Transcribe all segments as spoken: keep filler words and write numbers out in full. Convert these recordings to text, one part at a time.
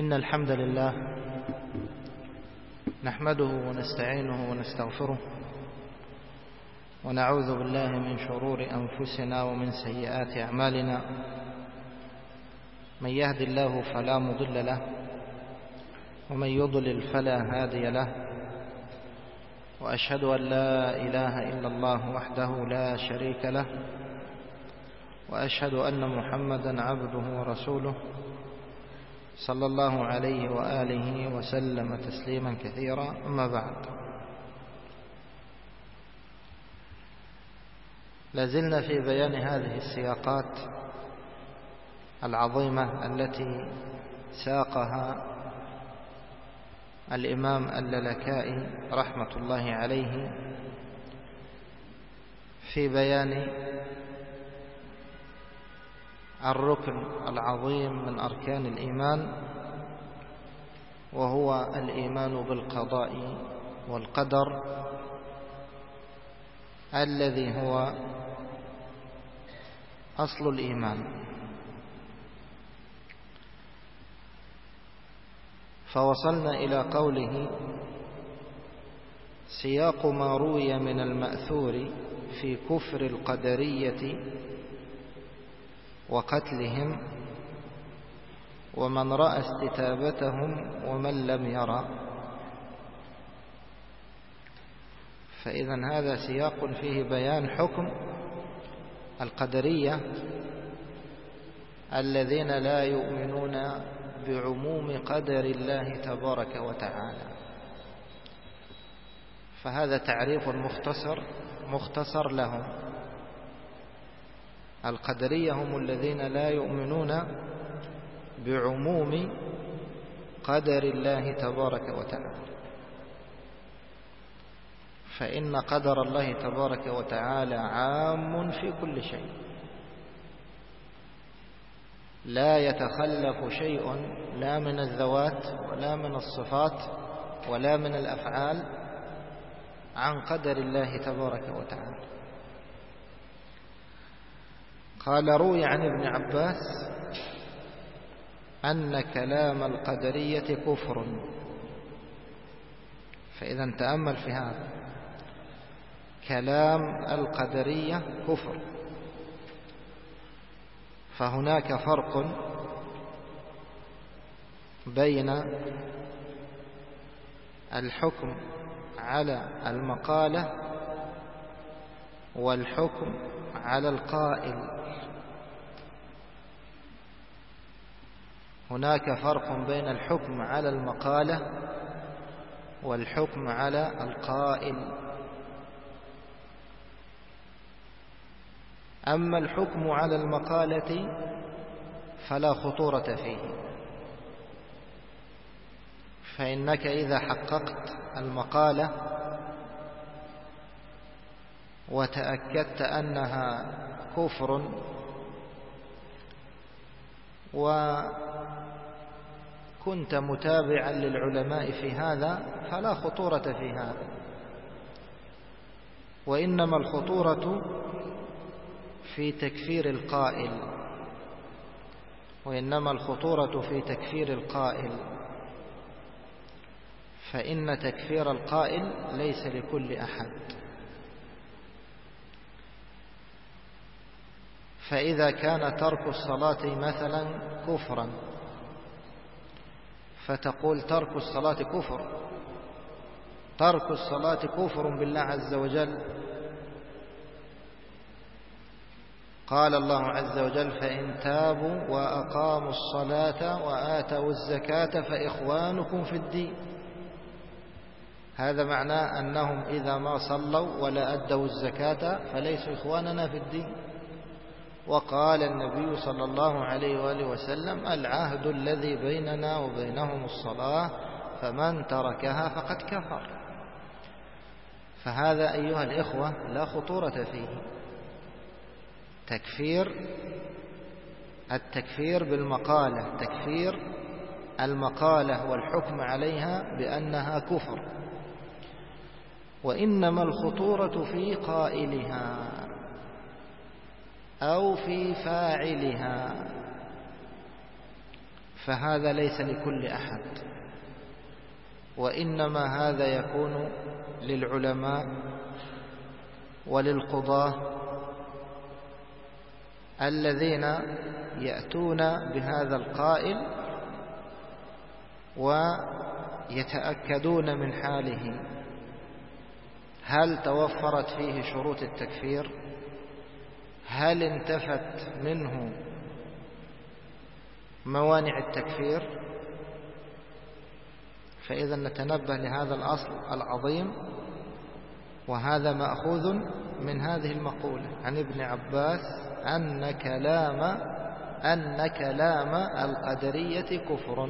إن الحمد لله نحمده ونستعينه ونستغفره ونعوذ بالله من شرور أنفسنا ومن سيئات أعمالنا. من يهد الله فلا مضل له ومن يضلل فلا هادي له، وأشهد أن لا إله إلا الله وحده لا شريك له، وأشهد أن محمدا عبده ورسوله صلى الله عليه وآله وسلم تسليما كثيرا. أما بعد، لازلنا في بيان هذه السياقات العظيمة التي ساقها الإمام اللالكائي رحمة الله عليه في بيان الركن العظيم من أركان الإيمان، وهو الإيمان بالقضاء والقدر الذي هو أصل الإيمان. فوصلنا إلى قوله: سياق ما روي من المأثور في كفر القدرية وقتلهم ومن رأى استتابتهم ومن لم يرى. فإذا هذا سياق فيه بيان حكم القدرية الذين لا يؤمنون بعموم قدر الله تبارك وتعالى. فهذا تعريف مختصر مختصر لهم. القدرية هم الذين لا يؤمنون بعموم قدر الله تبارك وتعالى، فإن قدر الله تبارك وتعالى عام في كل شيء، لا يتخلف شيء لا من الذوات ولا من الصفات ولا من الأفعال عن قدر الله تبارك وتعالى. قال: روي عن ابن عباس أن كلام القدرية كفر. فإذا تأمل في هذا، كلام القدرية كفر. فهناك فرق بين الحكم على المقالة والحكم على القائل. هناك فرق بين الحكم على المقالة والحكم على القائل. أما الحكم على المقالة فلا خطورة فيه، فإنك إذا حققت المقالة وتأكدت أنها كفر وكنت متابعا للعلماء في هذا فلا خطورة في هذا. وإنما الخطورة في تكفير القائل وإنما الخطورة في تكفير القائل فإن تكفير القائل ليس لكل أحد. فإذا كان ترك الصلاة مثلا كفرا فتقول ترك الصلاة كفر، ترك الصلاة كفر بالله عز وجل. قال الله عز وجل: فإن تابوا وأقاموا الصلاة وآتوا الزكاة فإخوانكم في الدين. هذا معناه أنهم إذا ما صلوا ولا أدوا الزكاة فليسوا إخواننا في الدين. وقال النبي صلى الله عليه وآله وسلم: العهد الذي بيننا وبينهم الصلاة فمن تركها فقد كفر. فهذا أيها الإخوة لا خطورة فيه. تكفير التكفير بالمقالة، تكفير المقالة والحكم عليها بأنها كفر. وإنما الخطورة في قائلها أو في فاعلها. فهذا ليس لكل أحد، وإنما هذا يكون للعلماء وللقضاة الذين يأتون بهذا القائل ويتأكدون من حاله هل توفرت فيه شروط التكفير، هل انتفت منه موانع التكفير. فإذا نتنبه لهذا الأصل العظيم، وهذا مأخوذ من هذه المقولة عن ابن عباس أن كلام أن كلام القدرية كفر.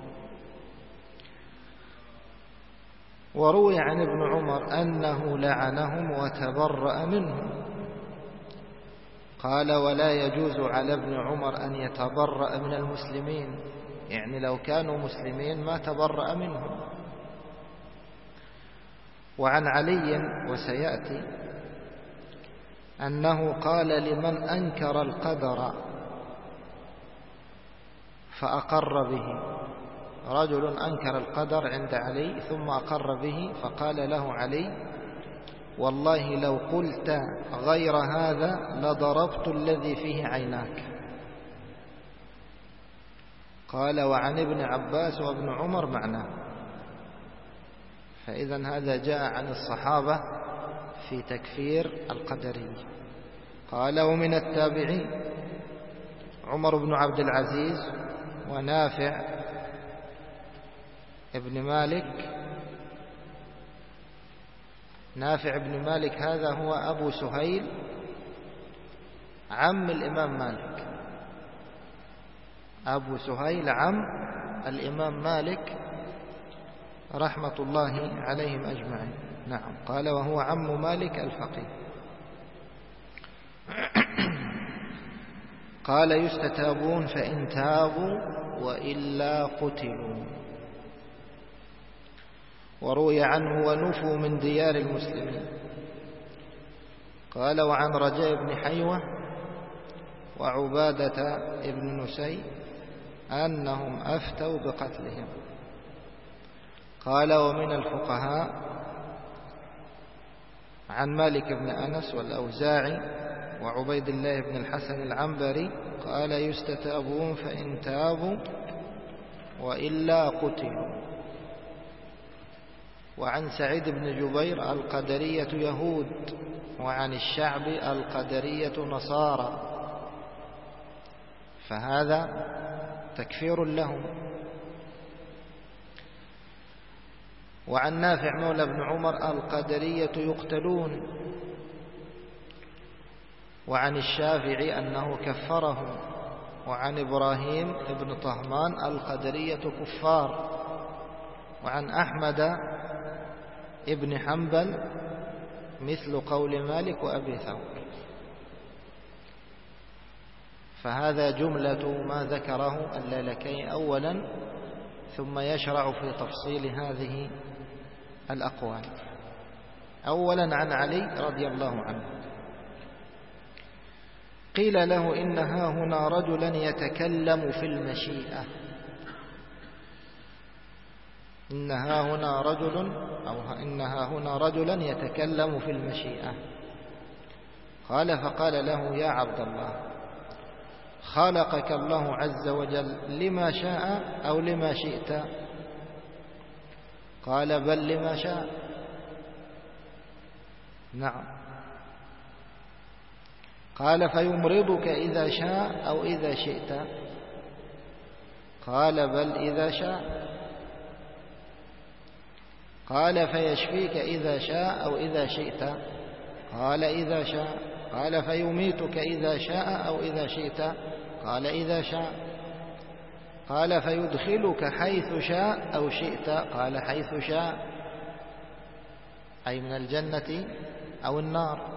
وروي عن ابن عمر أنه لعنهم وتبرأ منهم. قال: ولا يجوز على ابن عمر أن يتبرأ من المسلمين، يعني لو كانوا مسلمين ما تبرأ منهم. وعن علي وسيأتي أنه قال لمن أنكر القدر فأقر به، رجل أنكر القدر عند علي ثم أقر به، فقال له علي: والله لو قلت غير هذا لضربت الذي فيه عيناك. قال: وعن ابن عباس وابن عمر معناه. فإذا هذا جاء عن الصحابة في تكفير القدرية. قال: ومن التابعين عمر بن عبد العزيز ونافع ابن مالك. نافع بن مالك هذا هو أبو سهيل عم الإمام مالك، أبو سهيل عم الإمام مالك رحمة الله عليهم أجمعين. نعم. قال: وهو عم مالك الفقيه. قال: يستتابون فإن تابوا وإلا قتلوا. وروي عنه: ونفوا من ديار المسلمين. قال: وعن رجاء بن حيوة وعبادة بن نسي أنهم أفتوا بقتلهم. قال: ومن الفقهاء عن مالك بن أنس والأوزاعي وعبيد الله بن الحسن العنبري قال: يستتابون فإن تابوا وإلا قتلوا. وعن سعيد بن جبير: القدرية يهود. وعن الشعب: القدرية نصارى. فهذا تكفير لهم. وعن نافع مولى بن عمر: القدرية يقتلون. وعن الشافعي أنه كفرهم. وعن إبراهيم بن طهمان: القدرية كفار. وعن أحمد ابن حنبل مثل قول مالك وأبي ثور. فهذا جملة ما ذكره اللالكي أولا، ثم يشرع في تفصيل هذه الأقوال. أولا عن علي رضي الله عنه قيل له: إنها هنا رجلا يتكلم في المشيئة. إنها هنا رجل أو إنها هنا رجلا يتكلم في المشيئة. قال: فقال له: يا عبد الله، خلقك الله عز وجل لما شاء أو لما شئت؟ قال: بل لما شاء. نعم. قال: فيمرضك إذا شاء أو إذا شئت؟ قال: بل إذا شاء. قال: فيشفيك إذا شاء أو إذا شئت؟ قال: إذا شاء. قال: فيميتك إذا شاء أو إذا شئت؟ قال: إذا شاء. قال: فيدخلك حيث شاء أو شئت؟ قال: حيث شاء، أي من الجنة أو النار.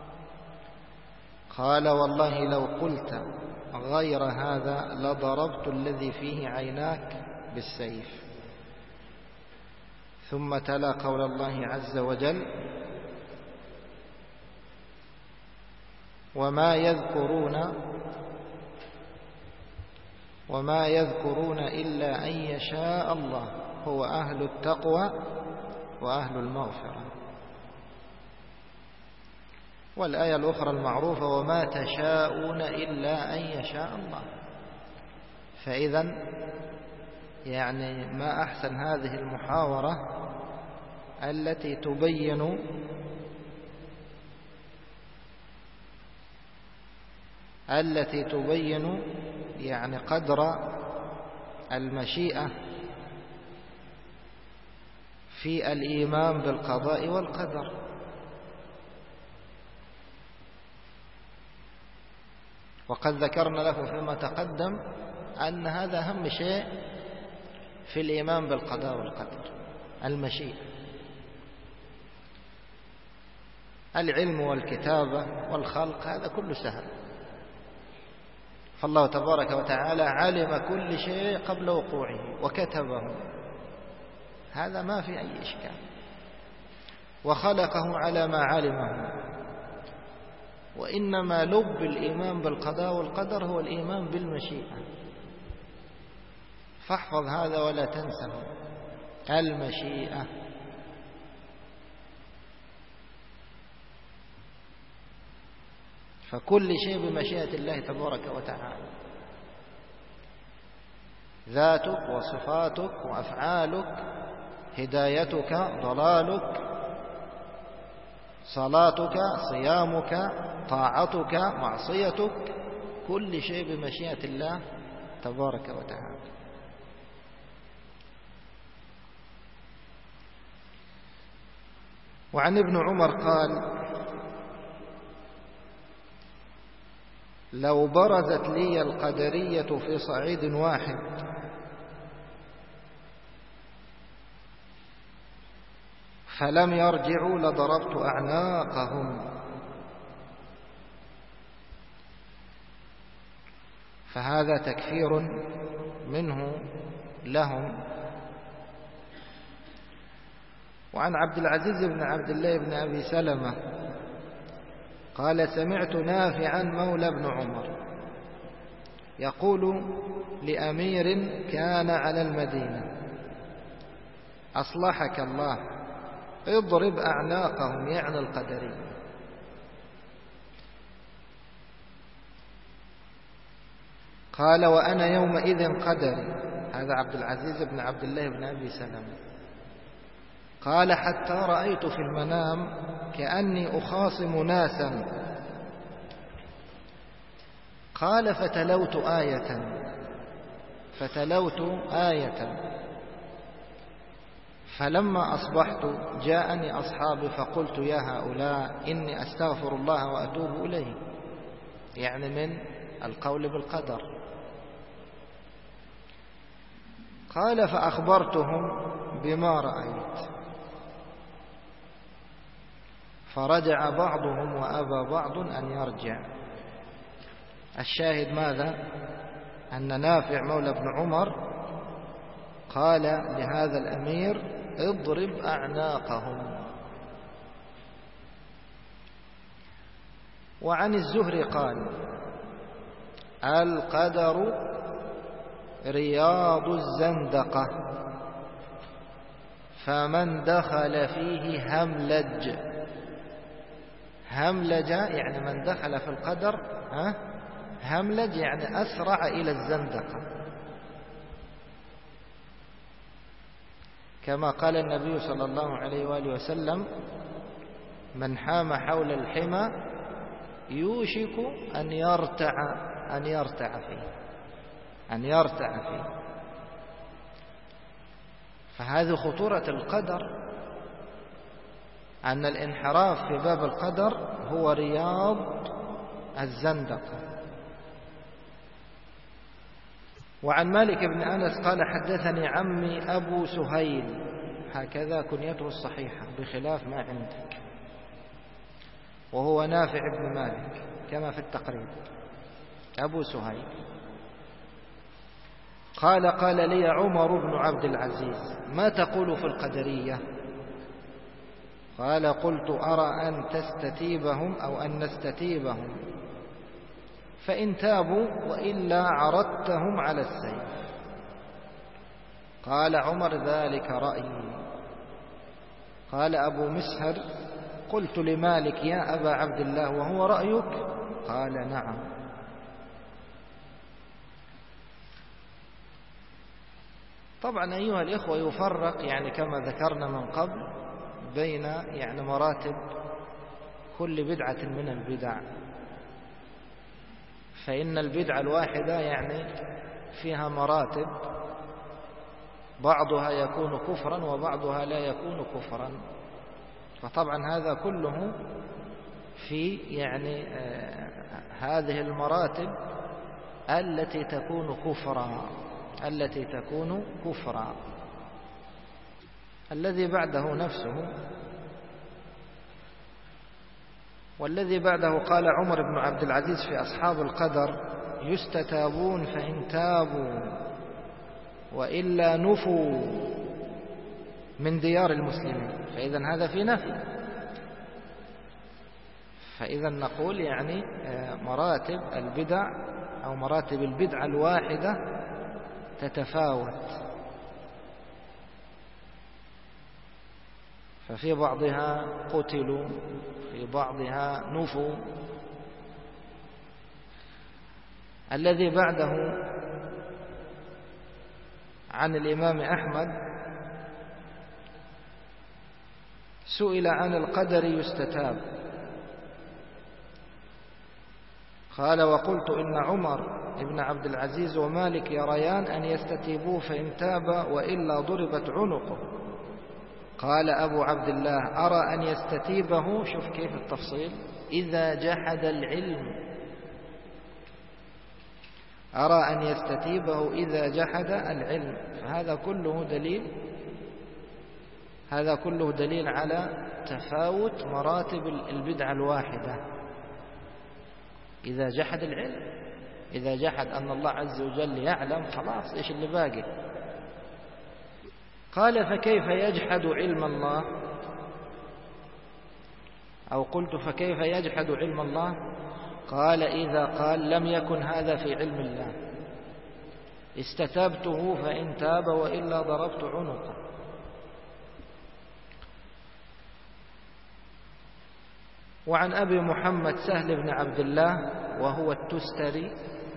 قال: والله لو قلت غير هذا لضربت الذي فيه عيناك بالسيف. ثم تلا قول الله عز وجل: وما يذكرون وما يذكرون إلا أن يشاء الله هو أهل التقوى وأهل المغفرة. والآية الأخرى المعروفة وما تشاءون إلا أن يشاء الله. فإذا يعني ما أحسن هذه المحاورة التي تبين التي تبين يعني قدر المشيئة في الإيمان بالقضاء والقدر. وقد ذكرنا له فيما تقدم أن هذا أهم شيء في الإيمان بالقضاء والقدر، المشيئة. العلم والكتابة والخلق هذا كله سهل، فالله تبارك وتعالى علم كل شيء قبل وقوعه وكتبه، هذا ما في أي إشكال، وخلقه على ما علمه. وإنما لب الإيمان بالقضاء والقدر هو الإيمان بالمشيئة. فاحفظ هذا ولا تنسه، المشيئة. فكل شيء بمشيئة الله تبارك وتعالى، ذاتك وصفاتك وأفعالك، هدايتك ضلالك، صلاتك صيامك طاعتك معصيتك، كل شيء بمشيئة الله تبارك وتعالى. وعن ابن عمر قال لو برزت لي القدرية في صعيد واحد فلم يرجعوا لضربت أعناقهم. فهذا تكفير منه لهم. وعن عبد العزيز بن عبد الله بن أبي سلمة قال سمعت نافعا مولى ابن عمر يقول لأمير كان على المدينة أصلحك الله اضرب أعناقهم، يعني القدرية. قال وأنا يومئذ قدري، هذا عبد العزيز بن عبد الله بن أبي سلمة. قال حتى رأيت في المنام كأني أخاصم ناسا. قال فتلوت آية فتلوت آية فلما أصبحت جاءني أصحابي فقلت يا هؤلاء إني أستغفر الله وأتوب إليه، يعني من القول بالقدر. قال فأخبرتهم بما رأيت فرجع بعضهم وأبى بعض أن يرجع. الشاهد ماذا؟ أن نافع مولى ابن عمر قال لهذا الأمير اضرب أعناقهم. وعن الزهري قال القدر رياض الزندقة فمن دخل فيه هملج. هملج يعني من دخل في القدر ها هملج يعني أسرع إلى الزندقة، كما قال النبي صلى الله عليه وآله وسلم من حام حول الحمى يوشك أن يرتع أن يرتع فيه أن يرتع فيه. فهذه خطورة القدر، أن الانحراف في باب القدر هو رياض الزندقة. وعن مالك بن أنس قال حدثني عمي أبو سهيل، هكذا كنيته الصحيحة بخلاف ما عندك، وهو نافع بن مالك كما في التقريب، أبو سهيل. قال قال لي عمر بن عبد العزيز ما تقول في القدرية؟ قال قلت أرى أن تستتيبهم أو أن نستتيبهم فإن تابوا وإلا عرضتهم على السيف. قال عمر: ذلك رأيي. قال أبو مسهر: قلت لمالك: يا أبا عبد الله، وهو رأيك؟ قال: نعم. طبعا أيها الإخوة، يفرق يعني كما ذكرنا من قبل بين يعني مراتب كل بدعة من البدع، فإن البدعة الواحدة يعني فيها مراتب، بعضها يكون كفرا وبعضها لا يكون كفرا. فطبعا هذا كله في يعني آه هذه المراتب التي تكون كفرا التي تكون كفرا. الذي بعده نفسه. والذي بعده قال عمر بن عبد العزيز في أصحاب القدر: يستتابون فإن تابوا وإلا نفوا من ديار المسلمين. فإذا هذا في نفي. فإذا نقول يعني مراتب البدع أو مراتب البدعة الواحدة تتفاوت، ففي بعضها قتلوا، في بعضها نفوا. الذي بعده عن الإمام أحمد: سئل عن القدر يستتاب، قال: وقلت إن عمر ابن عبد العزيز ومالك يريان أن يستتيبوه فإن تاب وإلا ضربت عنقه. قال أبو عبد الله: أرى أن يستتيبه، شوف كيف التفصيل، إذا جحد العلم. أرى أن يستتيبه إذا جحد العلم. فهذا كله دليل هذا كله دليل على تفاوت مراتب البدعة الواحدة. إذا جحد العلم، إذا جحد أن الله عز وجل يعلم، خلاص إيش اللي باقي؟ قال: فكيف يجحد علم الله؟ أو قلت: فكيف يجحد علم الله؟ قال: إذا قال: لم يكن هذا في علم الله، استتبته فإن تاب وإلا ضربت عنقه. وعن أبي محمد سهل بن عبد الله وهو التستري: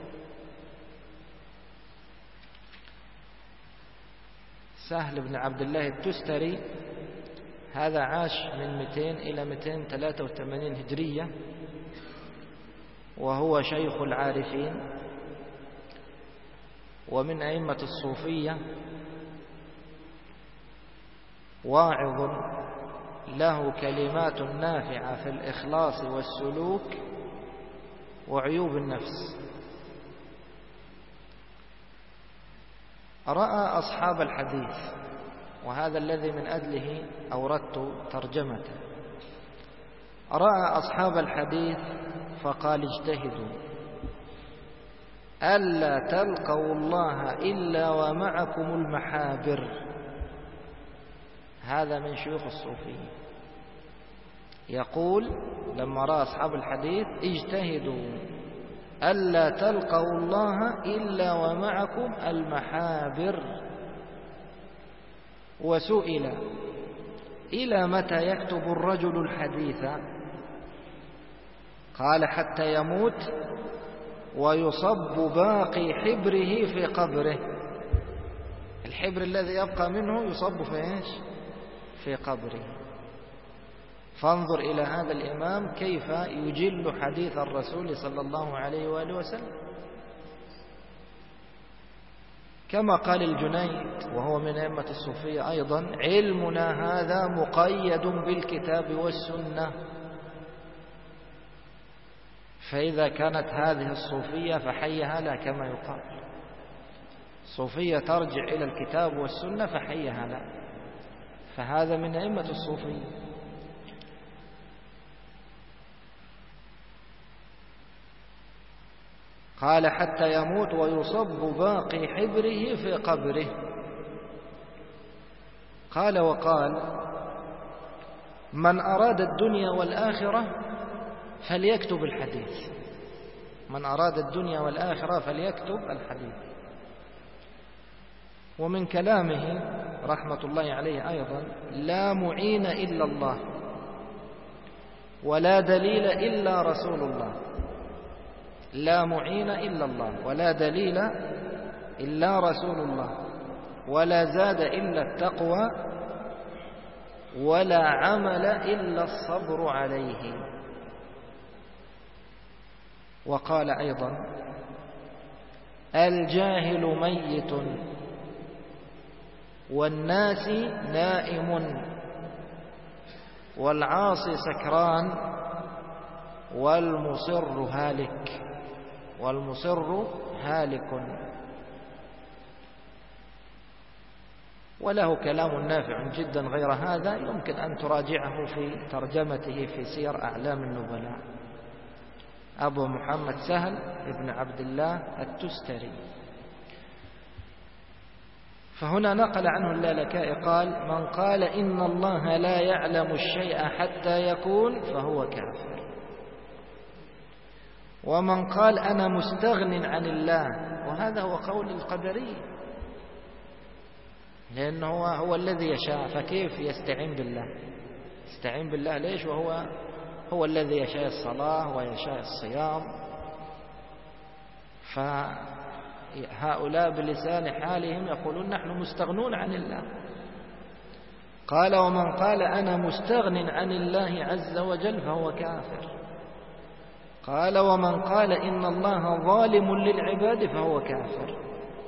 سهل بن عبد الله التستري هذا عاش من مئتين إلى مئتين وثلاثة وثمانين هجرية، وهو شيخ العارفين ومن أئمة الصوفية، واعظ له كلمات نافعة في الإخلاص والسلوك وعيوب النفس. رأى أصحاب الحديث، وهذا الذي من أجله أوردت ترجمته. رأى أصحاب الحديث فقال: اجتهدوا ألا تلقوا الله إلا ومعكم المحابر. هذا من شيوخ الصوفية يقول لما رأى أصحاب الحديث: اجتهدوا ألا تلقوا الله إلا ومعكم المحابر. وسئل: إلى متى يكتب الرجل الحديث؟ قال: حتى يموت ويصب باقي حبره في قبره. الحبر الذي يبقى منه يصب في ايش؟ في قبره. فانظر إلى هذا الإمام كيف يجل حديث الرسول صلى الله عليه وآله وسلم. كما قال الجنيد وهو من أئمة الصوفية أيضا: علمنا هذا مقيد بالكتاب والسنة. فإذا كانت هذه الصوفية فحيها لا، كما يقال الصوفية ترجع إلى الكتاب والسنة فحيها لا، فهذا من أئمة الصوفية. قال: حتى يموت ويصب باقي حبره في قبره. قال: وقال: من أراد الدنيا والآخرة فليكتب الحديث. من أراد الدنيا والآخرة فليكتب الحديث. ومن كلامه رحمة الله عليه أيضا: لا معين إلا الله ولا دليل إلا رسول الله. لا معين إلا الله ولا دليل إلا رسول الله ولا زاد إلا التقوى ولا عمل إلا الصبر عليه. وقال أيضا: الجاهل ميت والناس نائم والعاصي سكران والمصر هالك والمصر هالك. وله كلام نافع جدا غير هذا، يمكن أن تراجعه في ترجمته في سير أعلام النبلاء. أبو محمد سهل بن عبد الله التستري. فهنا نقل عنه اللالكائي قال: من قال إن الله لا يعلم الشيء حتى يكون فهو كافر. ومن قال أنا مستغن عن الله، وهذا هو قول القدرية، لأنه هو, هو الذي يشاء، فكيف يستعين بالله؟ يستعين بالله ليش وهو هو الذي يشاء الصلاة ويشاء الصيام؟ فهؤلاء بلسان حالهم يقولون نحن مستغنون عن الله. قال: ومن قال أنا مستغن عن الله عز وجل فهو كافر. قال: ومن قال إن الله ظالم للعباد فهو كافر.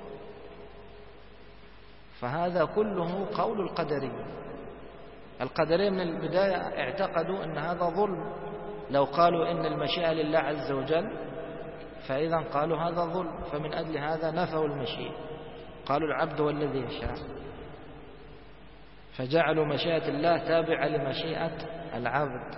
فهذا كله قول القدرية. القدرية من البداية اعتقدوا أن هذا ظلم. لو قالوا إن المشيئة لله عز وجل فإذا قالوا هذا ظلم، فمن أجل هذا نفوا المشيئة، قالوا العبد هو الذي يشاء، فجعلوا مشيئة الله تابعة لمشيئة العبد.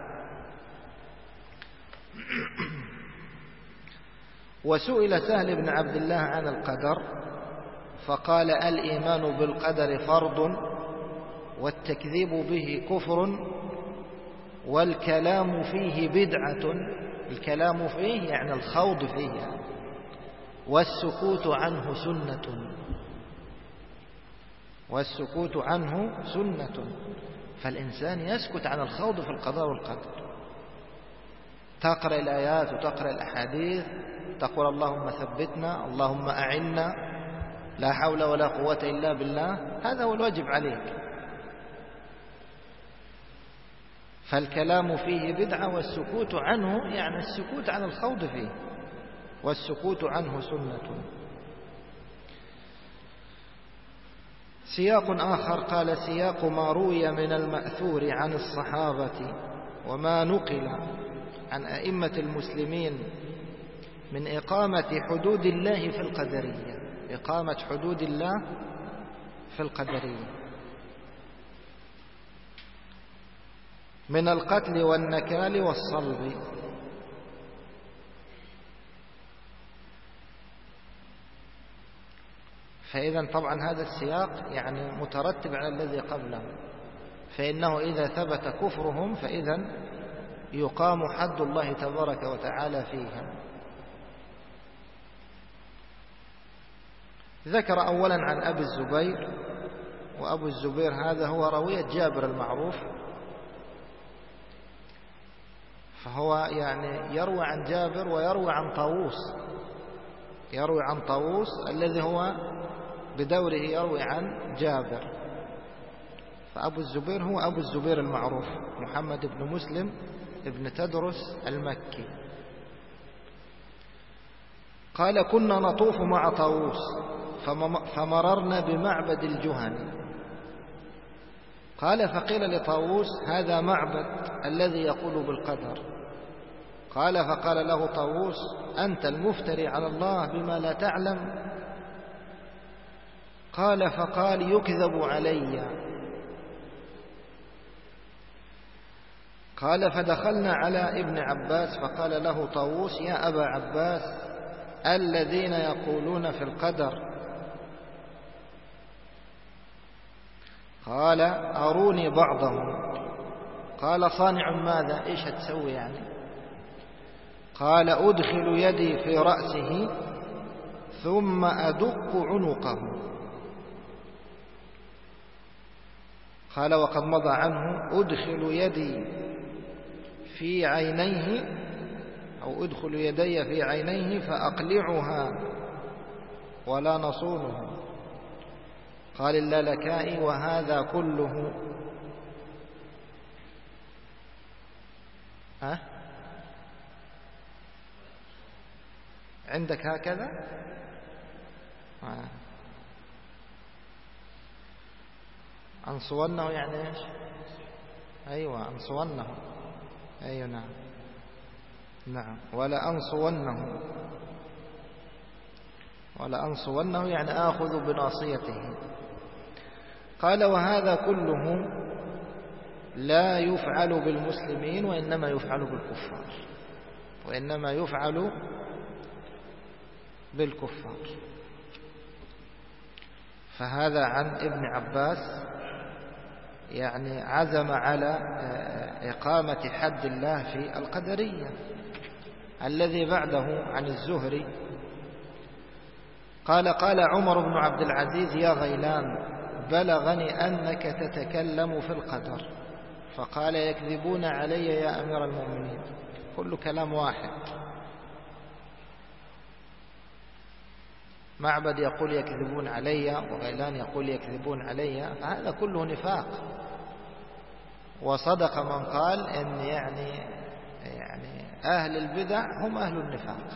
وسئل سهل بن عبد الله عن القدر فقال: الإيمان بالقدر فرض والتكذيب به كفر والكلام فيه بدعة. الكلام فيه يعني الخوض فيه يعني. والسكوت عنه سنة. والسكوت عنه سنة. فالإنسان يسكت عن الخوض في القضاء والقدر. تقرأ الآيات وتقرأ الأحاديث، تقول اللهم ثبتنا، اللهم أعنا، لا حول ولا قوة إلا بالله، هذا هو الواجب عليك. فالكلام فيه بدعة والسكوت عنه يعني السكوت عن الخوض فيه، والسكوت عنه سنة. سياق آخر قال: سياق ما روي من المأثور عن الصحابة وما نقل عن أئمة المسلمين من إقامة حدود الله في القدرية. إقامة حدود الله في القدرية من القتل والنكال والصلب. فإذا طبعا هذا السياق يعني مترتب على الذي قبله، فإنه إذا ثبت كفرهم فإذا يقام حد الله تبارك وتعالى فيهم. ذكر أولا عن أبي الزبير، وأبو الزبير هذا هو روية جابر المعروف، فهو يعني يروي عن جابر ويروي عن طاووس، يروي عن طاووس الذي هو بدوره يروي عن جابر. فأبو الزبير هو أبو الزبير المعروف محمد بن مسلم ابن تدرس المكي. قال: كنا نطوف مع طاووس فمررنا بمعبد الجهني. قال: فقيل لطاووس: هذا معبد الذي يقول بالقدر. قال: فقال له طاووس: أنت المفتري على الله بما لا تعلم. قال: فقال: يكذب علي. قال: فدخلنا على ابن عباس فقال له طاووس: يا أبا عباس، الذين يقولون في القدر. قال: أروني بعضهم. قال: صانع ماذا؟ إيش هتسوي يعني؟ قال أدخل يدي في رأسه ثم أدق عنقه. قال وقد مضى عنه أدخل يدي في عينيه أو أدخل يدي في عينيه فأقلعها ولا نصونه. قال اللالكائي وهذا كله ها عندك هكذا آه. أنصونه يعني إيش؟ أيوة أنصونه. أيوة نعم نعم ولا أنصونه ولا أنصونه يعني آخذ بناصيته. قال وهذا كله لا يفعل بالمسلمين وإنما يفعل بالكفار وإنما يفعل بالكفار. فهذا عن ابن عباس يعني عزم على إقامة حد الله في القدرية. الذي بعده عن الزهري قال قال عمر بن عبد العزيز يا غيلان بلغني أنك تتكلم في القدر. فقال يكذبون علي يا أمير المؤمنين. كل كلام واحد. معبد يقول يكذبون علي وغيلان يقول يكذبون علي، فهذا كله نفاق. وصدق من قال إن يعني يعني أهل البدع هم أهل النفاق.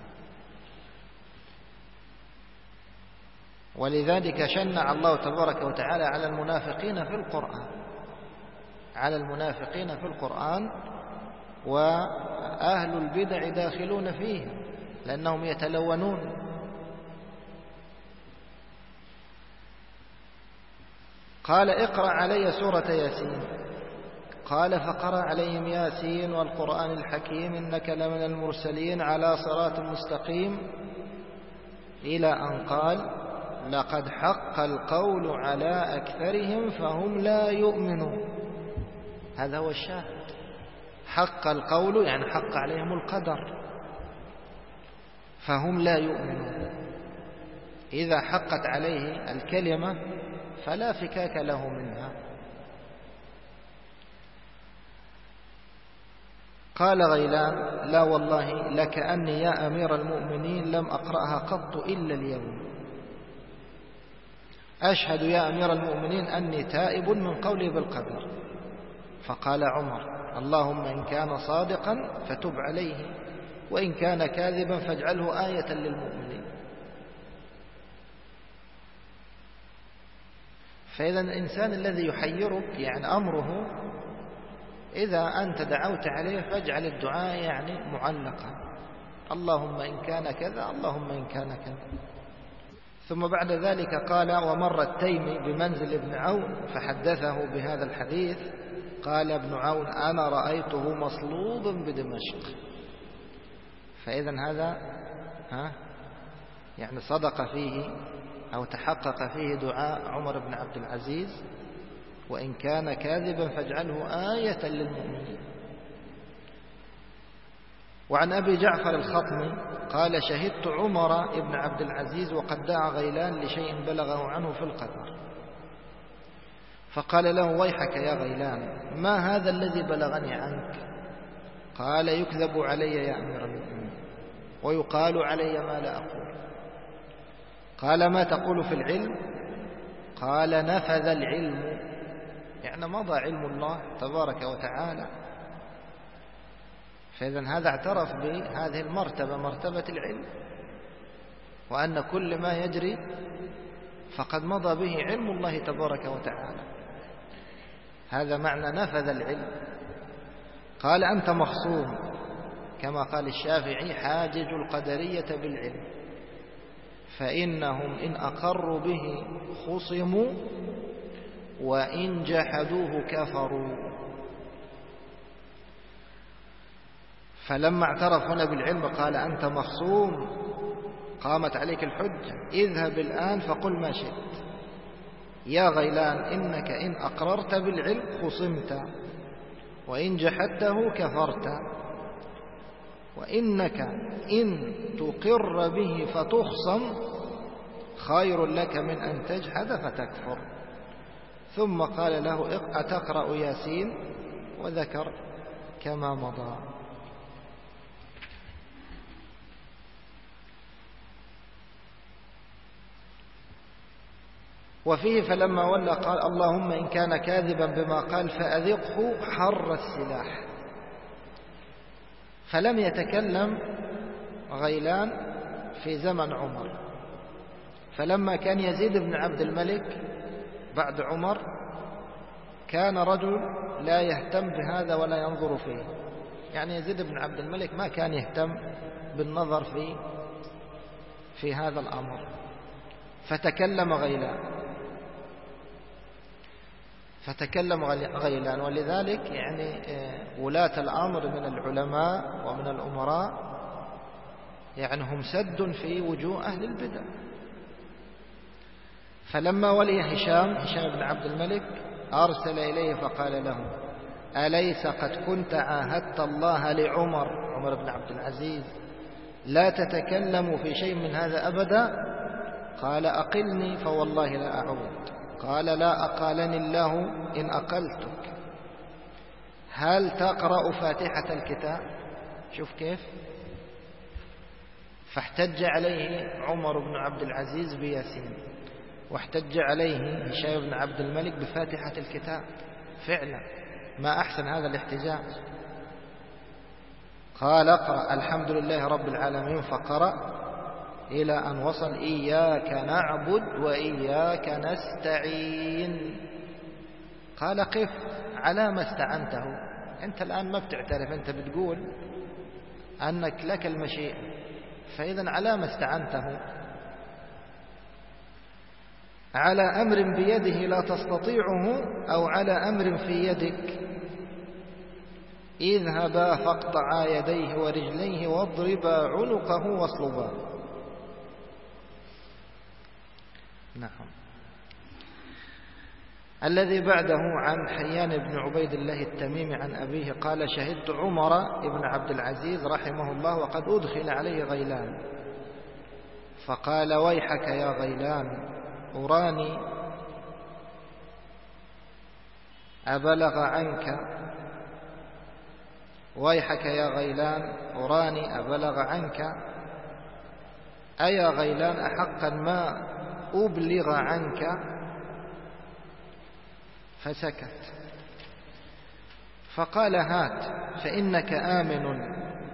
ولذلك شنع الله تبارك وتعالى على المنافقين في القرآن على المنافقين في القرآن وأهل البدع داخلون فيه لأنهم يتلونون. قال اقرأ علي سورة ياسين. قال فقرأ عليهم ياسين والقرآن الحكيم إنك لمن المرسلين على صراط مستقيم إلى أن قال لقد حق القول على أكثرهم فهم لا يؤمنون. هذا هو الشاهد. حق القول يعني حق عليهم القدر فهم لا يؤمنون. إذا حقت عليه الكلمة فلا فكاك له منها. قال غيلان لا والله لكأني يا أمير المؤمنين لم أقرأها قط إلا اليوم. أشهد يا أمير المؤمنين أني تائب من قولي بالقدر. فقال عمر اللهم إن كان صادقا فتب عليه وإن كان كاذبا فاجعله آية للمؤمنين. فإذا الإنسان الذي يحيرك يعني أمره إذا أنت دعوت عليه فاجعل الدعاء يعني معلقا اللهم إن كان كذا اللهم إن كان كذا. ثم بعد ذلك قال ومر التيمي بمنزل ابن عون فحدثه بهذا الحديث. قال ابن عون أنا رأيته مصلوبا بدمشق. فإذا هذا ها يعني صدق فيه أو تحقق فيه دعاء عمر بن عبد العزيز وإن كان كاذبا فاجعله آية للمؤمنين. وعن أبي جعفر الخطمي قال شهدت عمر بن عبد العزيز وقد دعا غيلان لشيء بلغه عنه في القدر فقال له ويحك يا غيلان ما هذا الذي بلغني عنك؟ قال يكذب علي يا أمير المؤمنين ويقال علي ما لا أقول. قال ما تقول في العلم؟ قال نفذ العلم يعني مضى علم الله تبارك وتعالى. فإذا هذا اعترف بهذه المرتبة مرتبة العلم وأن كل ما يجري فقد مضى به علم الله تبارك وتعالى. هذا معنى نفذ العلم. قال أنت مخصوم كما قال الشافعي حاجج القدرية بالعلم فإنهم إن أقروا به خصموا وإن جحدوه كفروا. فلما اعترف هنا بالعلم قال أنت مخصوم قامت عليك الحجة اذهب الآن فقل ما شئت يا غيلان إنك إن أقررت بالعلم خصمت وإن جحدته كفرت وإنك إن تقر به فتخصم خير لك من أن تجحد فتكفر. ثم قال له أتقرأ ياسين وذكر كما مضى. وفيه فلما ولى قال اللهم إن كان كاذبا بما قال فأذقه حر السلاح. فلم يتكلم غيلان في زمن عمر، فلما كان يزيد بن عبد الملك بعد عمر كان رجل لا يهتم بهذا ولا ينظر فيه. يعني يزيد بن عبد الملك ما كان يهتم بالنظر في في هذا الأمر، فتكلم غيلان فتكلم غيلان ولذلك يعني ولاة الأمر من العلماء ومن الأمراء يعني هم سد في وجوه أهل البدع. فلما ولي هشام هشام بن عبد الملك أرسل إليه فقال له أليس قد كنت عاهدت الله لعمر عمر بن عبد العزيز لا تتكلم في شيء من هذا أبدا؟ قال أقلني فوالله لا أعود. قال لا أقالني الله إن أقلتك. هل تقرأ فاتحة الكتاب؟ شوف كيف. فاحتج عليه عمر بن عبد العزيز بياسين، واحتج عليه هشام بن عبد الملك بفاتحة الكتاب. فعلا ما أحسن هذا الاحتجاج. قال اقرأ الحمد لله رب العالمين، فقرأ إلى أن وصل إياك نعبد وإياك نستعين. قال قف على ما استعنته. أنت الآن ما بتعترف، أنت بتقول أنك لك المشيئة، فإذا على ما استعنته؟ على أمر بيده لا تستطيعه أو على أمر في يدك؟ اذهبا فاقطعا يديه ورجليه واضربا عنقه واصلبا. نعم. الذي بعده عن حيان بن عبيد الله التميمي عن أبيه قال شهدت عمر بن عبد العزيز رحمه الله وقد أدخل عليه غيلان فقال ويحك يا غيلان أراني أبلغ عنك ويحك يا غيلان أراني أبلغ عنك أيا غيلان أحقا ما أبلغ عنك؟ فسكت. فقال هات فإنك آمن،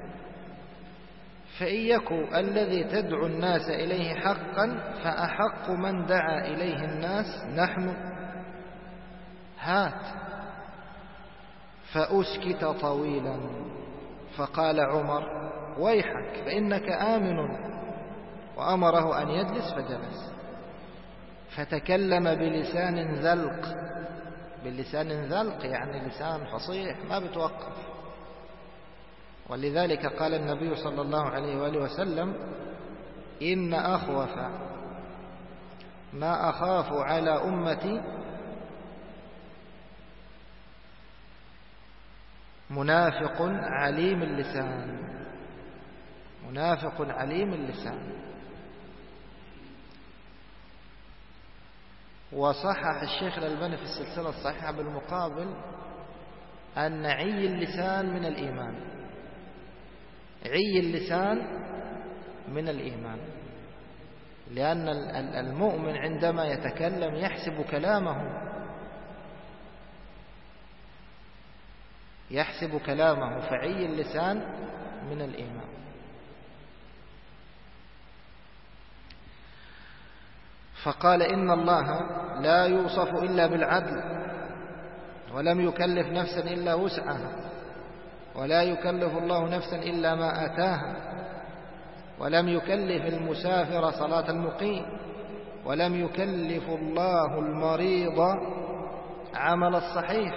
فإن يكن الذي تدعو الناس إليه حقا فأحق من دعا إليه الناس نحن. هات. فأسكت طويلا. فقال عمر ويحك فإنك آمن، وأمره أن يجلس فجلس. فتكلم بلسان ذلق. باللسان ذلق يعني لسان فصيح ما بتوقف. ولذلك قال النبي صلى الله عليه وآله وسلم إن أخوف ما أخاف على أمتي منافق عليم اللسان. منافق عليم اللسان. وصحح الشيخ الألباني في السلسلة الصحيحة بالمقابل أن عي اللسان من الإيمان. عي اللسان من الإيمان، لأن المؤمن عندما يتكلم يحسب كلامه يحسب كلامه فعي اللسان من الإيمان. فقال إن الله لا يوصف إلا بالعدل، ولم يكلف نفسا إلا وسعها، ولا يكلف الله نفسا إلا ما آتاها، ولم يكلف المسافر صلاة المقيم، ولم يكلف الله المريض عمل الصحيح،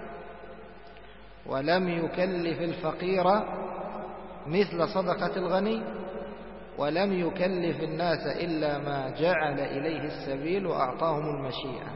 ولم يكلف الفقير مثل صدقة الغني، ولم يكلف الناس إلا ما جعل إليه السبيل وأعطاهم المشيئة.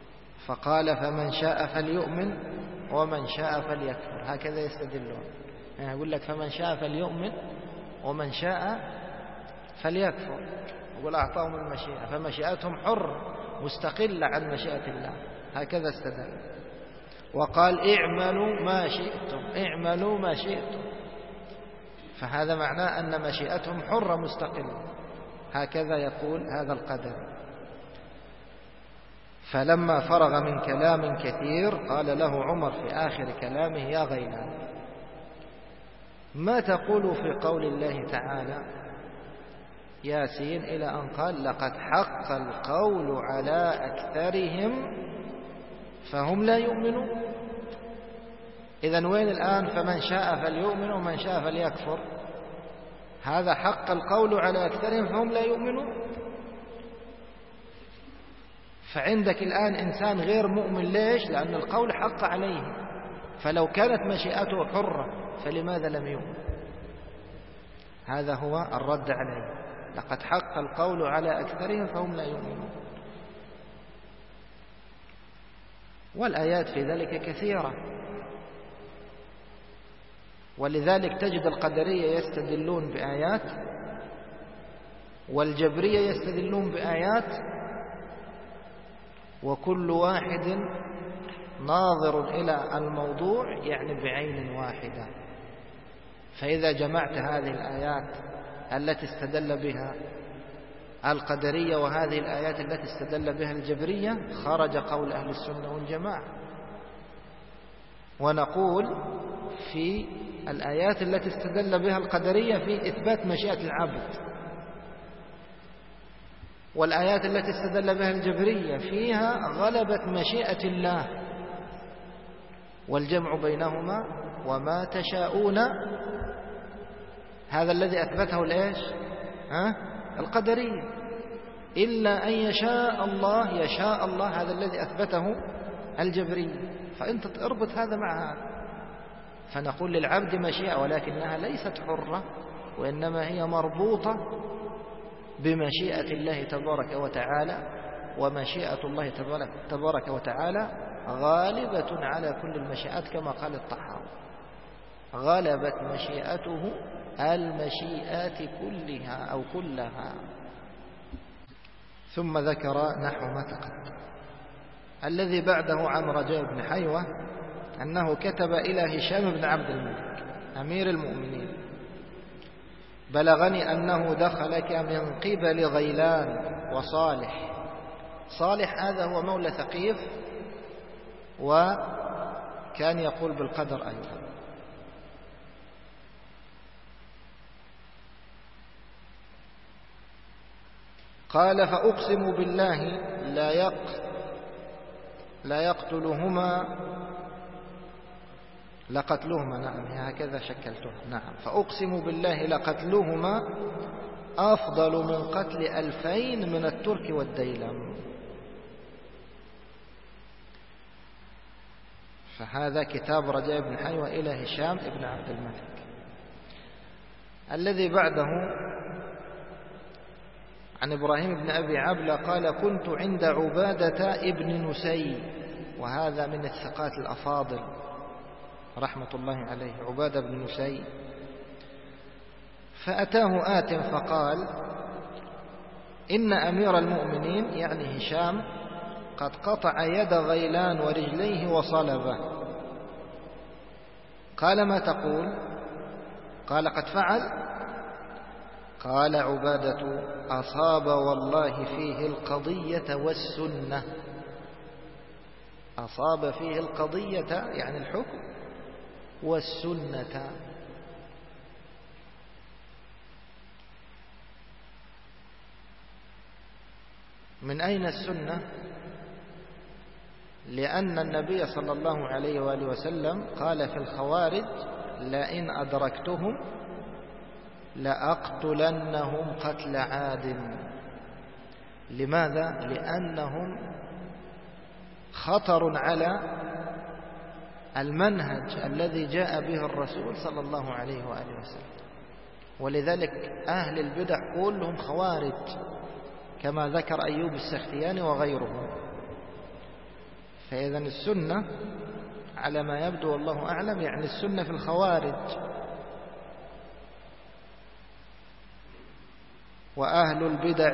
فقال فمن شاء فليؤمن ومن شاء فليكفر. هكذا يستدلون. يعني يقول لك فمن شاء فليؤمن ومن شاء فليكفر، يقول أعطاهم المشيئة، فمشيئتهم حر مستقلة عن مشيئة الله، هكذا استدل. وقال اعملوا ما شئتم، اعملوا ما شئتم، فهذا معناه أن مشيئتهم حرة مستقلة، هكذا يقول هذا القدر. فلما فرغ من كلام كثير قال له عمر في آخر كلامه يا غيلان ما تقول في قول الله تعالى ياسين إلى أن قال لقد حق القول على أكثرهم فهم لا يؤمنون. إذن وين الآن فمن شاء فليؤمن ومن شاء فليكفر؟ هذا حق القول على أكثرهم فهم لا يؤمنون. فعندك الآن إنسان غير مؤمن، ليش؟ لأن القول حق عليه، فلو كانت مشيئته حرة فلماذا لم يؤمن؟ هذا هو الرد عليه، لقد حق القول على أكثرهم فهم لا يؤمنون. والآيات في ذلك كثيرة، ولذلك تجد القدرية يستدلون بآيات والجبرية يستدلون بآيات، وكل واحد ناظر إلى الموضوع يعني بعين واحدة. فإذا جمعت هذه الآيات التي استدل بها القدرية وهذه الآيات التي استدل بها الجبرية خرج قول أهل السنة والجماعة. ونقول في الآيات التي استدل بها القدرية في إثبات مشيئة العبد، والآيات التي استدل بها الجبرية فيها غلبت مشيئة الله، والجمع بينهما وما تشاءون هذا الذي أثبته الإيش؟ ها؟ القدرية. إلا أن يشاء الله، يشاء الله هذا الذي أثبته الجبرية. فأنت اربط هذا مع هذا، فنقول للعبد مشيئة ولكنها ليست حرة، وإنما هي مربوطة بمشيئة الله تبارك وتعالى، ومشيئة الله تبارك وتعالى غالبة على كل المشيئات كما قال الطحاوي، غلبت مشيئته المشيئات كلها أو كلها. ثم ذكر نحو ما تقدم. الذي بعده عن رجاء بن حيوة أنه كتب إلى هشام بن عبد الملك أمير المؤمنين بلغني أنه دخلك من قبل غيلان وصالح. صالح هذا هو مولى ثقيف، وكان يقول بالقدر أيضا. قال فأقسم بالله لا يق لا يقتلهما لقتلهما، نعم هكذا شكلتها، نعم فأقسم بالله لقتلهما أفضل من قتل ألفين من الترك والديلم. فهذا كتاب رجاء بن حيوة إلى هشام بن عبد الملك. الذي بعده عن إبراهيم بن أبي عبلة قال كنت عند عبادة ابن نسي، وهذا من الثقات الأفاضل رحمة الله عليه، عبادة بن نسي. فأتاه آت فقال إن أمير المؤمنين يعني هشام قد قطع يد غيلان ورجليه وصلبه. قال ما تقول؟ قال قد فعل. قال عبادة أصاب والله فيه القضية والسنة. أصاب فيه القضية يعني الحكم، والسنة. من أين السنة؟ لأن النبي صلى الله عليه وآله وسلم قال في الخوارج لئن أدركتهم لأقتلنهم قتل عاد. لماذا؟ لأنهم خطر على المنهج الذي جاء به الرسول صلى الله عليه وآله وسلم، ولذلك أهل البدع كلهم خوارج كما ذكر أيوب السختياني وغيره. فإذا السنة على ما يبدو والله أعلم يعني السنة في الخوارج وأهل البدع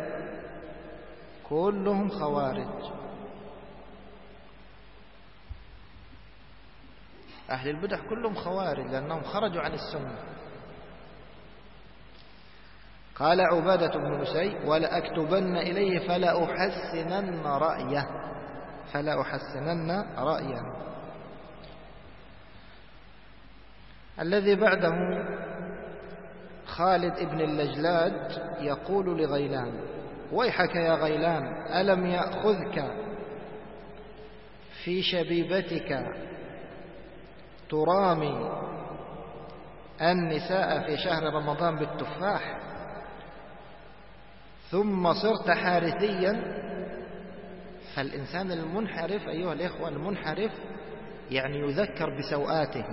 كلهم خوارج. أهل البدع كلهم خوارج لأنهم خرجوا عن السنة. قال عبادة بن نسي: ولأكتبن إليه فلا أحسنن رأيه فلا أحسنن رأيه. الذي بعده خالد بن اللجلاج يقول لغيلان: ويحك يا غيلان، ألم يأخذك في شبيبتك ترامي النساء في شهر رمضان بالتفاح ثم صرت حارثيا؟ فالإنسان المنحرف أيها الإخوة، المنحرف يعني يذكر بسوآته،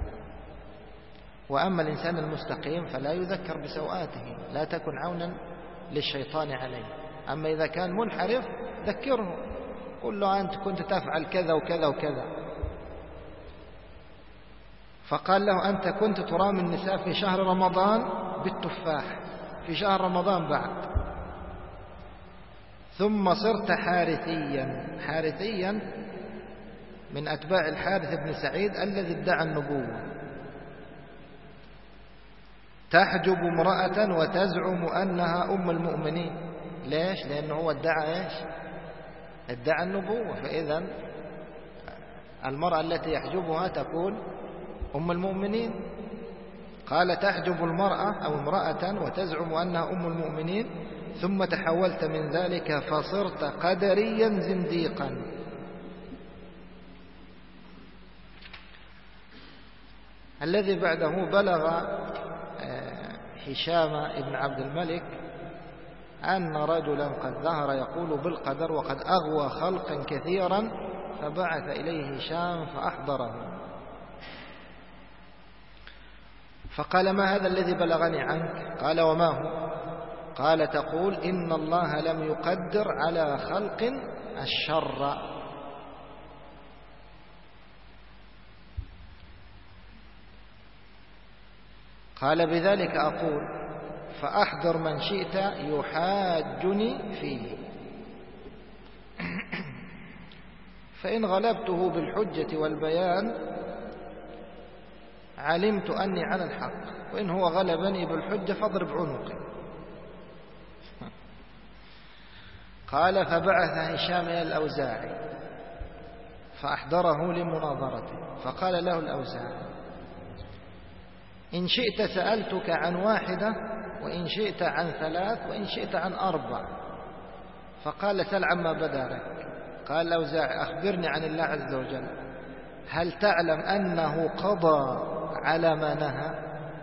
وأما الإنسان المستقيم فلا يذكر بسوآته، لا تكن عونا للشيطان عليه. أما إذا كان منحرف ذكره، قل له أنت كنت تفعل كذا وكذا وكذا. فقال له: أنت كنت ترامي النساء في شهر رمضان بالتفاح، في شهر رمضان بعد، ثم صرت حارثيا. حارثيا من أتباع الحارث بن سعيد الذي ادعى النبوة. تحجب امرأة وتزعم أنها أم المؤمنين. ليش؟ لأنه هو ادعى إيش؟ ادعى النبوة. فإذا المرأة التي يحجبها تكون أم المؤمنين. قال: تحجب المرأة أو امرأة وتزعم أنها أم المؤمنين ثم تحولت من ذلك فصرت قدريا زنديقا. الذي بعده بلغ هشام بن عبد الملك أن رجلا قد ظهر يقول بالقدر وقد أغوى خلقا كثيرا، فبعث إليه هشام فأحضره، فقال: ما هذا الذي بلغني عنك؟ قال: وما هو؟ قال: تقول إن الله لم يقدر على خلق الشر. قال: بذلك أقول، فأحضر من شئت يحاجني فيه، فإن غلبته بالحجة والبيان علمت أني على الحق، وإن هو غلبني بالحجة فاضرب عنقي. قال: فبعث هشام إلى الأوزاعي فأحضره لمناظرته، فقال له الأوزاعي: إن شئت سألتك عن واحدة، وإن شئت عن ثلاث، وإن شئت عن أربع. فقال: سل عما بدا لك. قال الأوزاعي: أخبرني عن الله عز وجل، هل تعلم أنه قضى على ما نهى؟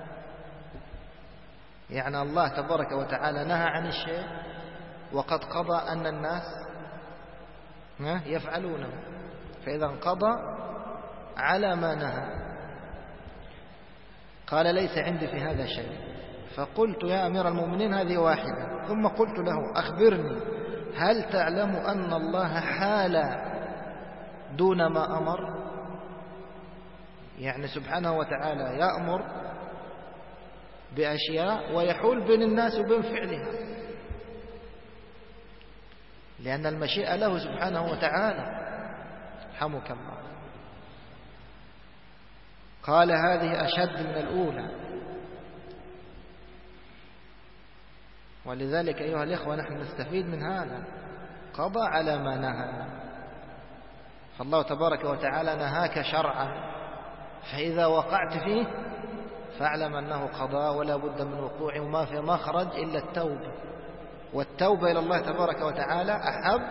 يعني الله تبارك وتعالى نهى عن الشيء وقد قضى أن الناس يفعلونه، فإذا قضى على ما نهى. قال: ليس عندي في هذا شيء. فقلت: يا أمير المؤمنين هذه واحدة. ثم قلت له: أخبرني، هل تعلم أن الله حال دون ما أمر؟ يعني سبحانه وتعالى يأمر بأشياء ويحول بين الناس وبين فعلها، لأن المشيئة له سبحانه وتعالى. حمك الله. قال: هذه أشد من الأولى. ولذلك أيها الإخوة نحن نستفيد من هذا، قضى على ما نهى. فالله تبارك وتعالى نهاك شرعا، فإذا وقعت فيه فاعلم أنه قضاء ولا بد من وقوعه، وما في مخرج إلا التوبة. والتوبة إلى الله تبارك وتعالى أحب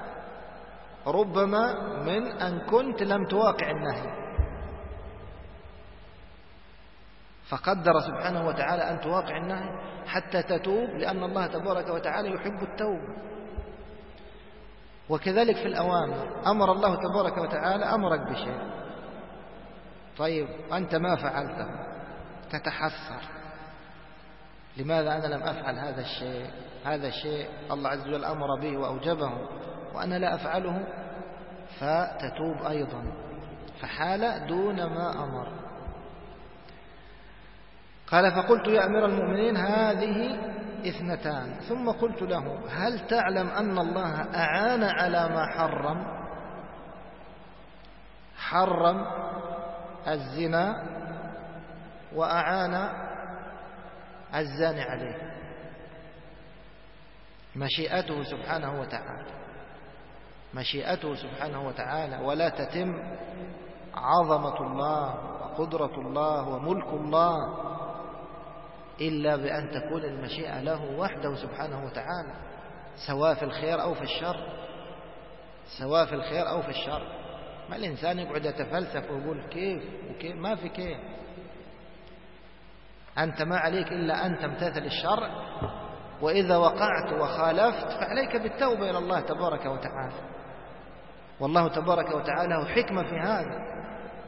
ربما من أن كنت لم تواقع النهي، فقدر سبحانه وتعالى أن تواقع النهي حتى تتوب، لأن الله تبارك وتعالى يحب التوبة. وكذلك في الأوامر، أمر الله تبارك وتعالى أمرك بشيء، طيب أنت ما فعلته تتحسر، لماذا أنا لم أفعل هذا الشيء؟ هذا الشيء الله عز وجل أمر به وأوجبه وأنا لا أفعله، فتتوب أيضا، فحال دون ما أمر. قال: فقلت: يا أمير المؤمنين هذه اثنتان. ثم قلت له: هل تعلم أن الله أعان على ما حرم؟ حرم الزنا وأعان الزاني عليه، مشيئته سبحانه وتعالى، مشيئته سبحانه وتعالى، ولا تتم عظمة الله وقدرة الله وملك الله إلا بأن تكون المشيئة له وحده سبحانه وتعالى، سواء في الخير أو في الشر، سواء في الخير أو في الشر. ما الإنسان يقعد يتفلسف ويقول كيف وكيف، ما في كيف. أنت ما عليك إلا أن تمتثل الشرع، وإذا وقعت وخالفت فعليك بالتوبة إلى الله تبارك وتعالى، والله تبارك وتعالى له حكمة في هذا.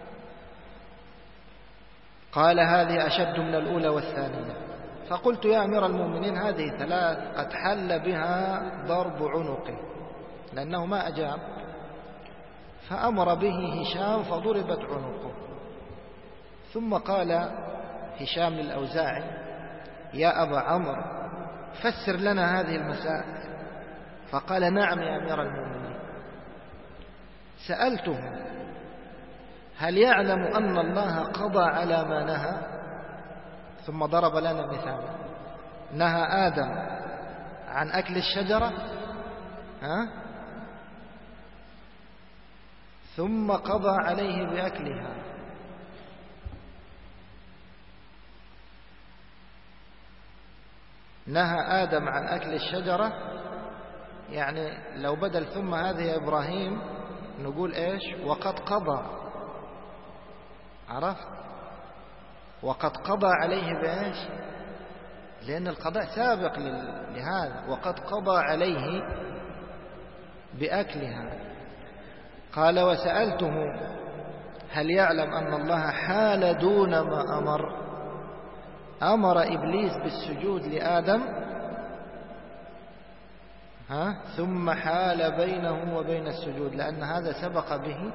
قال: هذه أشد من الأولى والثانية. فقلت: يا أمير المؤمنين، هذه ثلاث قد حل بها ضرب عنقه، لأنه ما أجاب، فأمر به هشام فضربت عنقه. ثم قال هشام للأوزاعي: يا أبا عمرو، فسر لنا هذه المسائل. فقال: نعم يا أمير المؤمنين. سألته: هل يعلم أن الله قضى على ما نهى؟ ثم ضرب لنا مثال: نهى آدم عن أكل الشجرة، ها؟ ثم قضى عليه بأكلها. نهى آدم عن أكل الشجرة، يعني لو بدل ثم هذه يا إبراهيم نقول إيش؟ وقد قضى، عرفت؟ وقد قضى عليه بإيش؟ لأن القضاء سابق لهذا، وقد قضى عليه بأكلها. قال: وسألته: هل يعلم أن الله حال دون ما أمر؟ أمر إبليس بالسجود لآدم، ها؟ ثم حال بينه وبين السجود، لأن هذا سبق به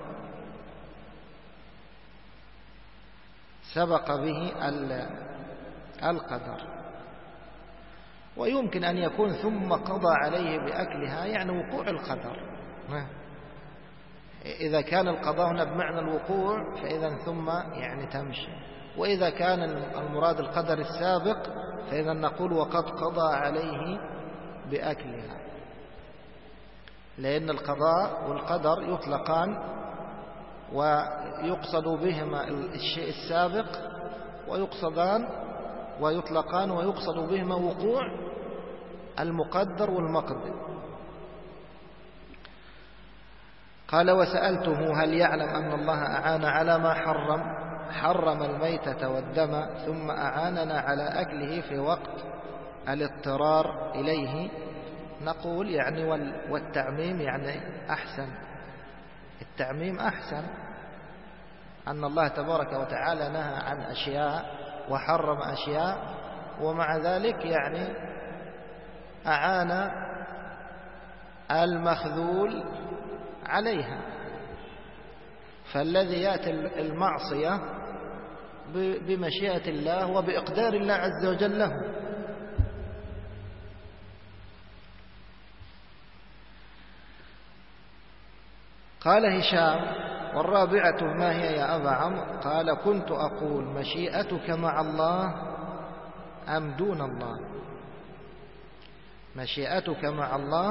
سبق به القدر. ويمكن أن يكون ثم قضى عليه بأكلها، يعني وقوع القدر. إذا كان القضاء هنا بمعنى الوقوع فإذا ثم يعني تمشي، وإذا كان المراد القدر السابق فإذا نقول وقد قضى عليه بأكلها، لأن القضاء والقدر يطلقان ويقصد بهما الشيء السابق، ويقصدان ويطلقان ويقصد بهما وقوع المقدر والمقدر. قال: وسألته: هل يعلم أن الله أعان على ما حرم؟ حرم الميتة والدم، ثم أعاننا على أكله في وقت الاضطرار إليه. نقول يعني والتعميم يعني أحسن، التعميم أحسن، أن الله تبارك وتعالى نهى عن أشياء وحرم أشياء، ومع ذلك يعني أعان المخذول عليها. فالذي يأتي المعصية بمشيئة الله وبإقدار الله عز وجل له. قال هشام: والرابعة ما هي يا أبا عمرو؟ قال: كنت أقول: مشيئتك مع الله أم دون الله؟ مشيئتك مع الله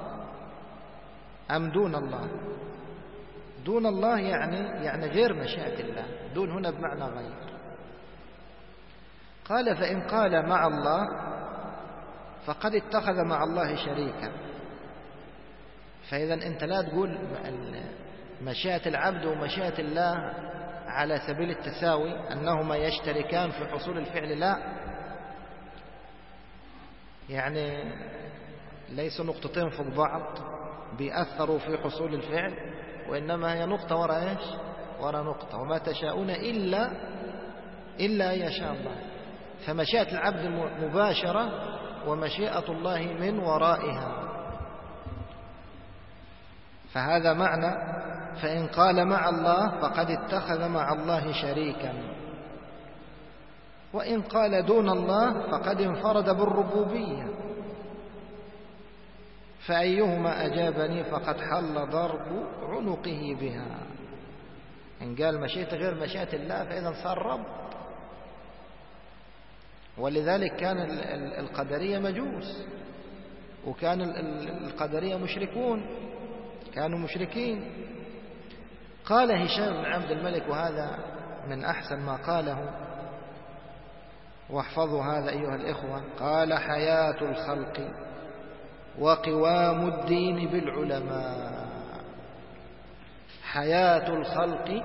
أم دون الله؟ دون الله يعني يعني غير مشيئة الله، دون هنا بمعنى غير. قال: فإن قال مع الله فقد اتخذ مع الله شريكا. فإذا أنت لا تقول مشيئة العبد ومشيئة الله على سبيل التساوي، أنهما يشتركان في حصول الفعل، لا، يعني ليس نقطتين فوق بعض بيأثروا في حصول الفعل، وإنما هي نقطة وراء إيش؟ وراء نقطة. وما تشاءون إلا إلا يشاء الله. فمشيئة العبد مباشرة ومشيئة الله من ورائها. فهذا معنى فإن قال مع الله فقد اتخذ مع الله شريكا. وإن قال دون الله فقد انفرد بالربوبية، فأيهما أجابني فقد حل ضرب عنقه بها. إن قال مشيئة غير مشيئة الله فإذا صار رب. ولذلك كان القدرية مجوس، وكان القدرية مشركون، كانوا مشركين. قال هشام بن عبد الملك، وهذا من أحسن ما قاله، واحفظوا هذا أيها الإخوة، قال: حياة الخلق وقوام الدين بالعلماء. حياة الخلق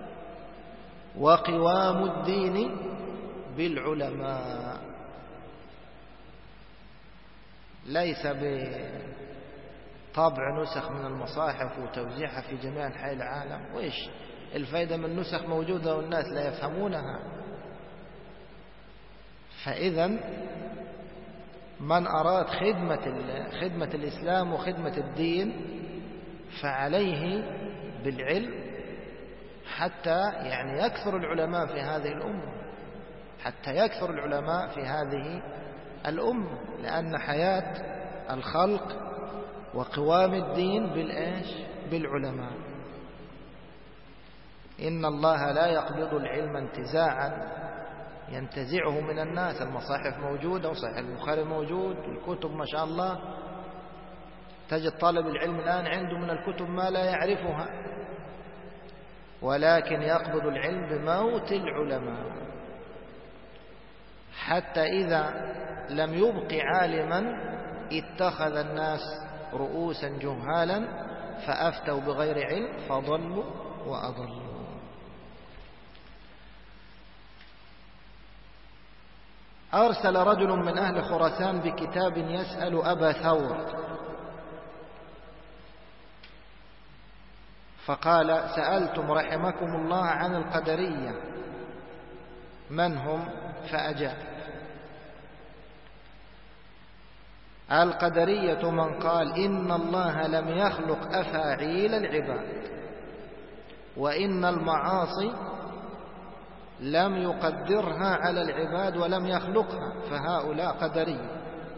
وقوام الدين بالعلماء، ليس بطبع نسخ من المصاحف وتوزيعها في جميع أنحاء العالم. وإيش الفائدة من نسخ موجودة والناس لا يفهمونها؟ فإذا من أراد خدمة خدمة الإسلام وخدمة الدين فعليه بالعلم، حتى يعني يكثر العلماء في هذه الأمة، حتى يكثر العلماء في هذه الأمة، لأن حياة الخلق وقوام الدين بالإيش؟ بالعلماء. إن الله لا يقبض العلم انتزاعا ينتزعه من الناس. المصاحف موجودة وصحيح البخاري موجود والكتب ما شاء الله، تجد طالب العلم الآن عنده من الكتب ما لا يعرفها، ولكن يقبض العلم بموت العلماء، حتى إذا لم يبق عالما اتخذ الناس رؤوسا جهالا فأفتوا بغير علم فضلوا وأضلوا. أرسل رجل من أهل خراسان بكتاب يسأل أبا ثور، فقال: سألتم رحمكم الله عن القدرية من هم؟ فأجاب: القدرية من قال إن الله لم يخلق أفاعيل العباد، وإن المعاصي لم يقدرها على العباد ولم يخلقها، فهؤلاء قدرية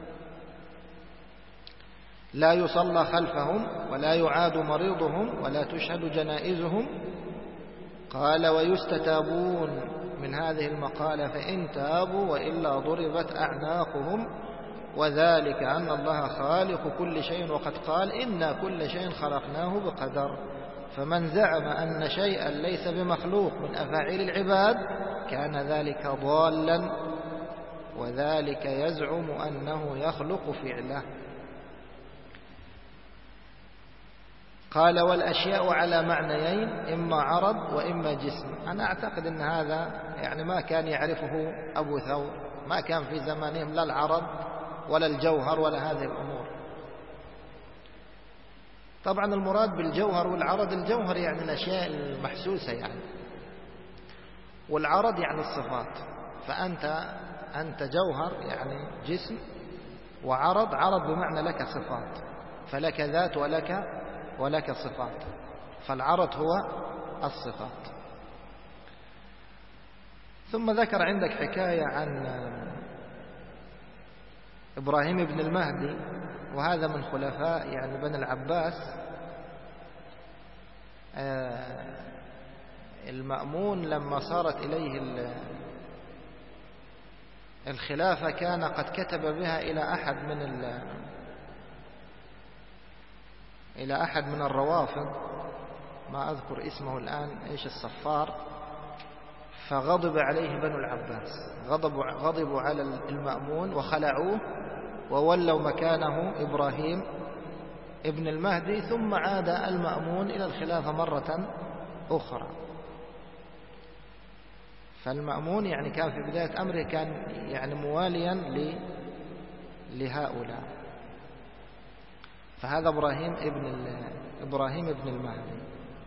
لا يصلى خلفهم ولا يعاد مريضهم ولا تشهد جنائزهم. قال: ويستتابون من هذه المقالة فإن تابوا وإلا ضربت أعناقهم، وذلك أن الله خالق كل شيء، وقد قال: إنا كل شيء خلقناه بقدر. فمن زعم أن شيئا ليس بمخلوق من أفاعيل العباد كان ذلك ضالا، وذلك يزعم أنه يخلق فعله. قال: والأشياء على معنيين، إما عرض وإما جسم. أنا أعتقد أن هذا يعني ما كان يعرفه أبو ثور، ما كان في زمانهم لا العرض ولا الجوهر ولا هذه الأمور. طبعا المراد بالجوهر والعرض، الجوهر يعني الأشياء المحسوسة يعني، والعرض يعني الصفات. فأنت أنت جوهر يعني جسم، وعرض عرض بمعنى لك صفات، فلك ذات ولك ولك صفات، فالعرض هو الصفات. ثم ذكر عندك حكاية عن إبراهيم بن المهدي، وهذا من خلفاء يعني بني العباس. المأمون لما صارت إليه الخلافة كان قد كتب بها إلى أحد من إلى أحد من الروافض، ما أذكر اسمه الآن، إيش الصفار، فغضب عليه بنو العباس، غضبوا غضبوا على المأمون وخلعوه وولوا مكانه إبراهيم ابن المهدي، ثم عاد المأمون إلى الخلافة مرة أخرى. فالمأمون يعني كان في بداية أمره كان يعني مواليا لهؤلاء. فهذا إبراهيم ابن إبراهيم ابن المهدي،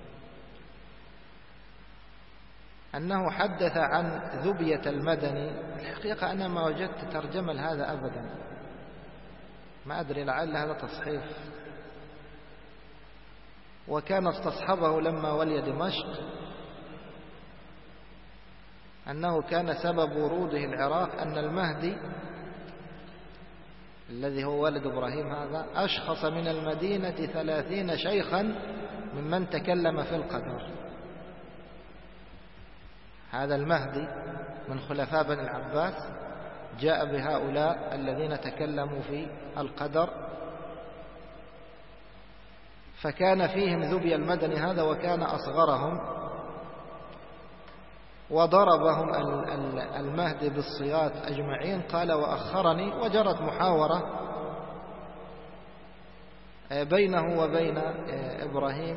أنه حدث عن ذبية المدني. الحقيقة أنا ما وجدت ترجمة لهذا أبدا، ما أدري لعل هذا تصحيف. وكان استصحبه لما ولي دمشق، أنه كان سبب وروده العراق أن المهدي الذي هو ولد إبراهيم هذا أشخص من المدينة ثلاثين شيخا ممن تكلم في القدر. هذا المهدي من خلفاء بني العباس جاء بهؤلاء الذين تكلموا في القدر، فكان فيهم ذبي المدني هذا وكان أصغرهم، وضربهم المهدي بالصياط أجمعين. قال وأخرني، وجرت محاورة بينه وبين إبراهيم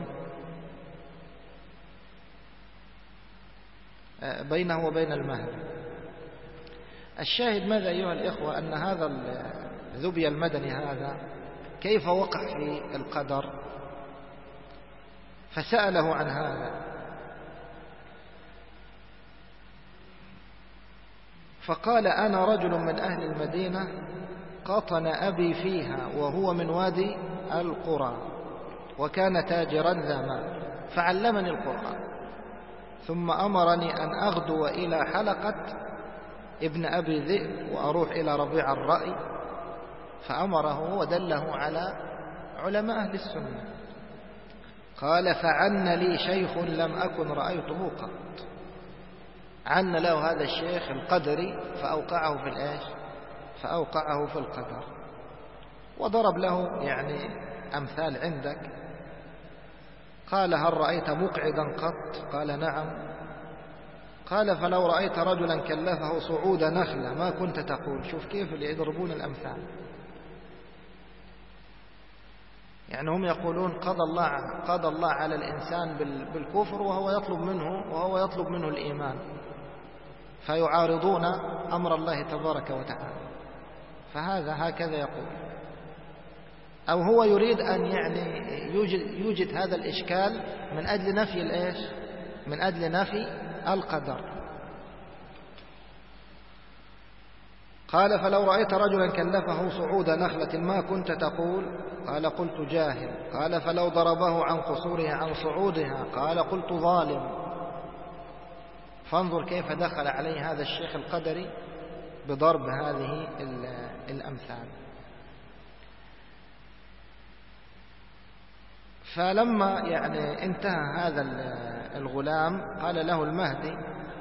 بينه وبين المهدي. الشاهد ماذا أيها الإخوة؟ أن هذا ذبي المدني هذا كيف وقع في القدر، فسأله عن هذا، فقال أنا رجل من أهل المدينة قطن أبي فيها وهو من وادي القرى، وكان تاجرا ذا مال، فعلمني القرآن، ثم أمرني أن أغدو إلى حلقة ابن أبي ذئب وأروح إلى ربيع الرأي، فأمره ودله على علماء أهل السنة. قال فعن لي شيخ لم أكن رأيته قط. عن له هذا الشيخ القدري فأوقعه في الآش فأوقعه في القدر، وضرب له يعني أمثال عندك. قال هل رأيت مقعدا قط؟ قال نعم. قال فلو رأيت رجلا كلفه صعود نخلة ما كنت تقول؟ شوف كيف اللي يضربون الأمثال. يعني هم يقولون قضى الله قضى الله على الإنسان بالكفر وهو يطلب منه وهو يطلب منه الإيمان، فيعارضون أمر الله تبارك وتعالى. فهذا هكذا يقول، أو هو يريد أن يعني يوجد, يوجد هذا الإشكال من أجل نفي الإيش؟ من أجل نفي القدر. قال فلو رأيت رجلا كلفه صعود نخلة ما كنت تقول؟ قال قلت جاهل. قال فلو ضربه عن قصورها عن صعودها؟ قال قلت ظالم. فانظر كيف دخل عليه هذا الشيخ القدري بضرب هذه الأمثال. فلما يعني انتهى هذا الغلام قال له المهدي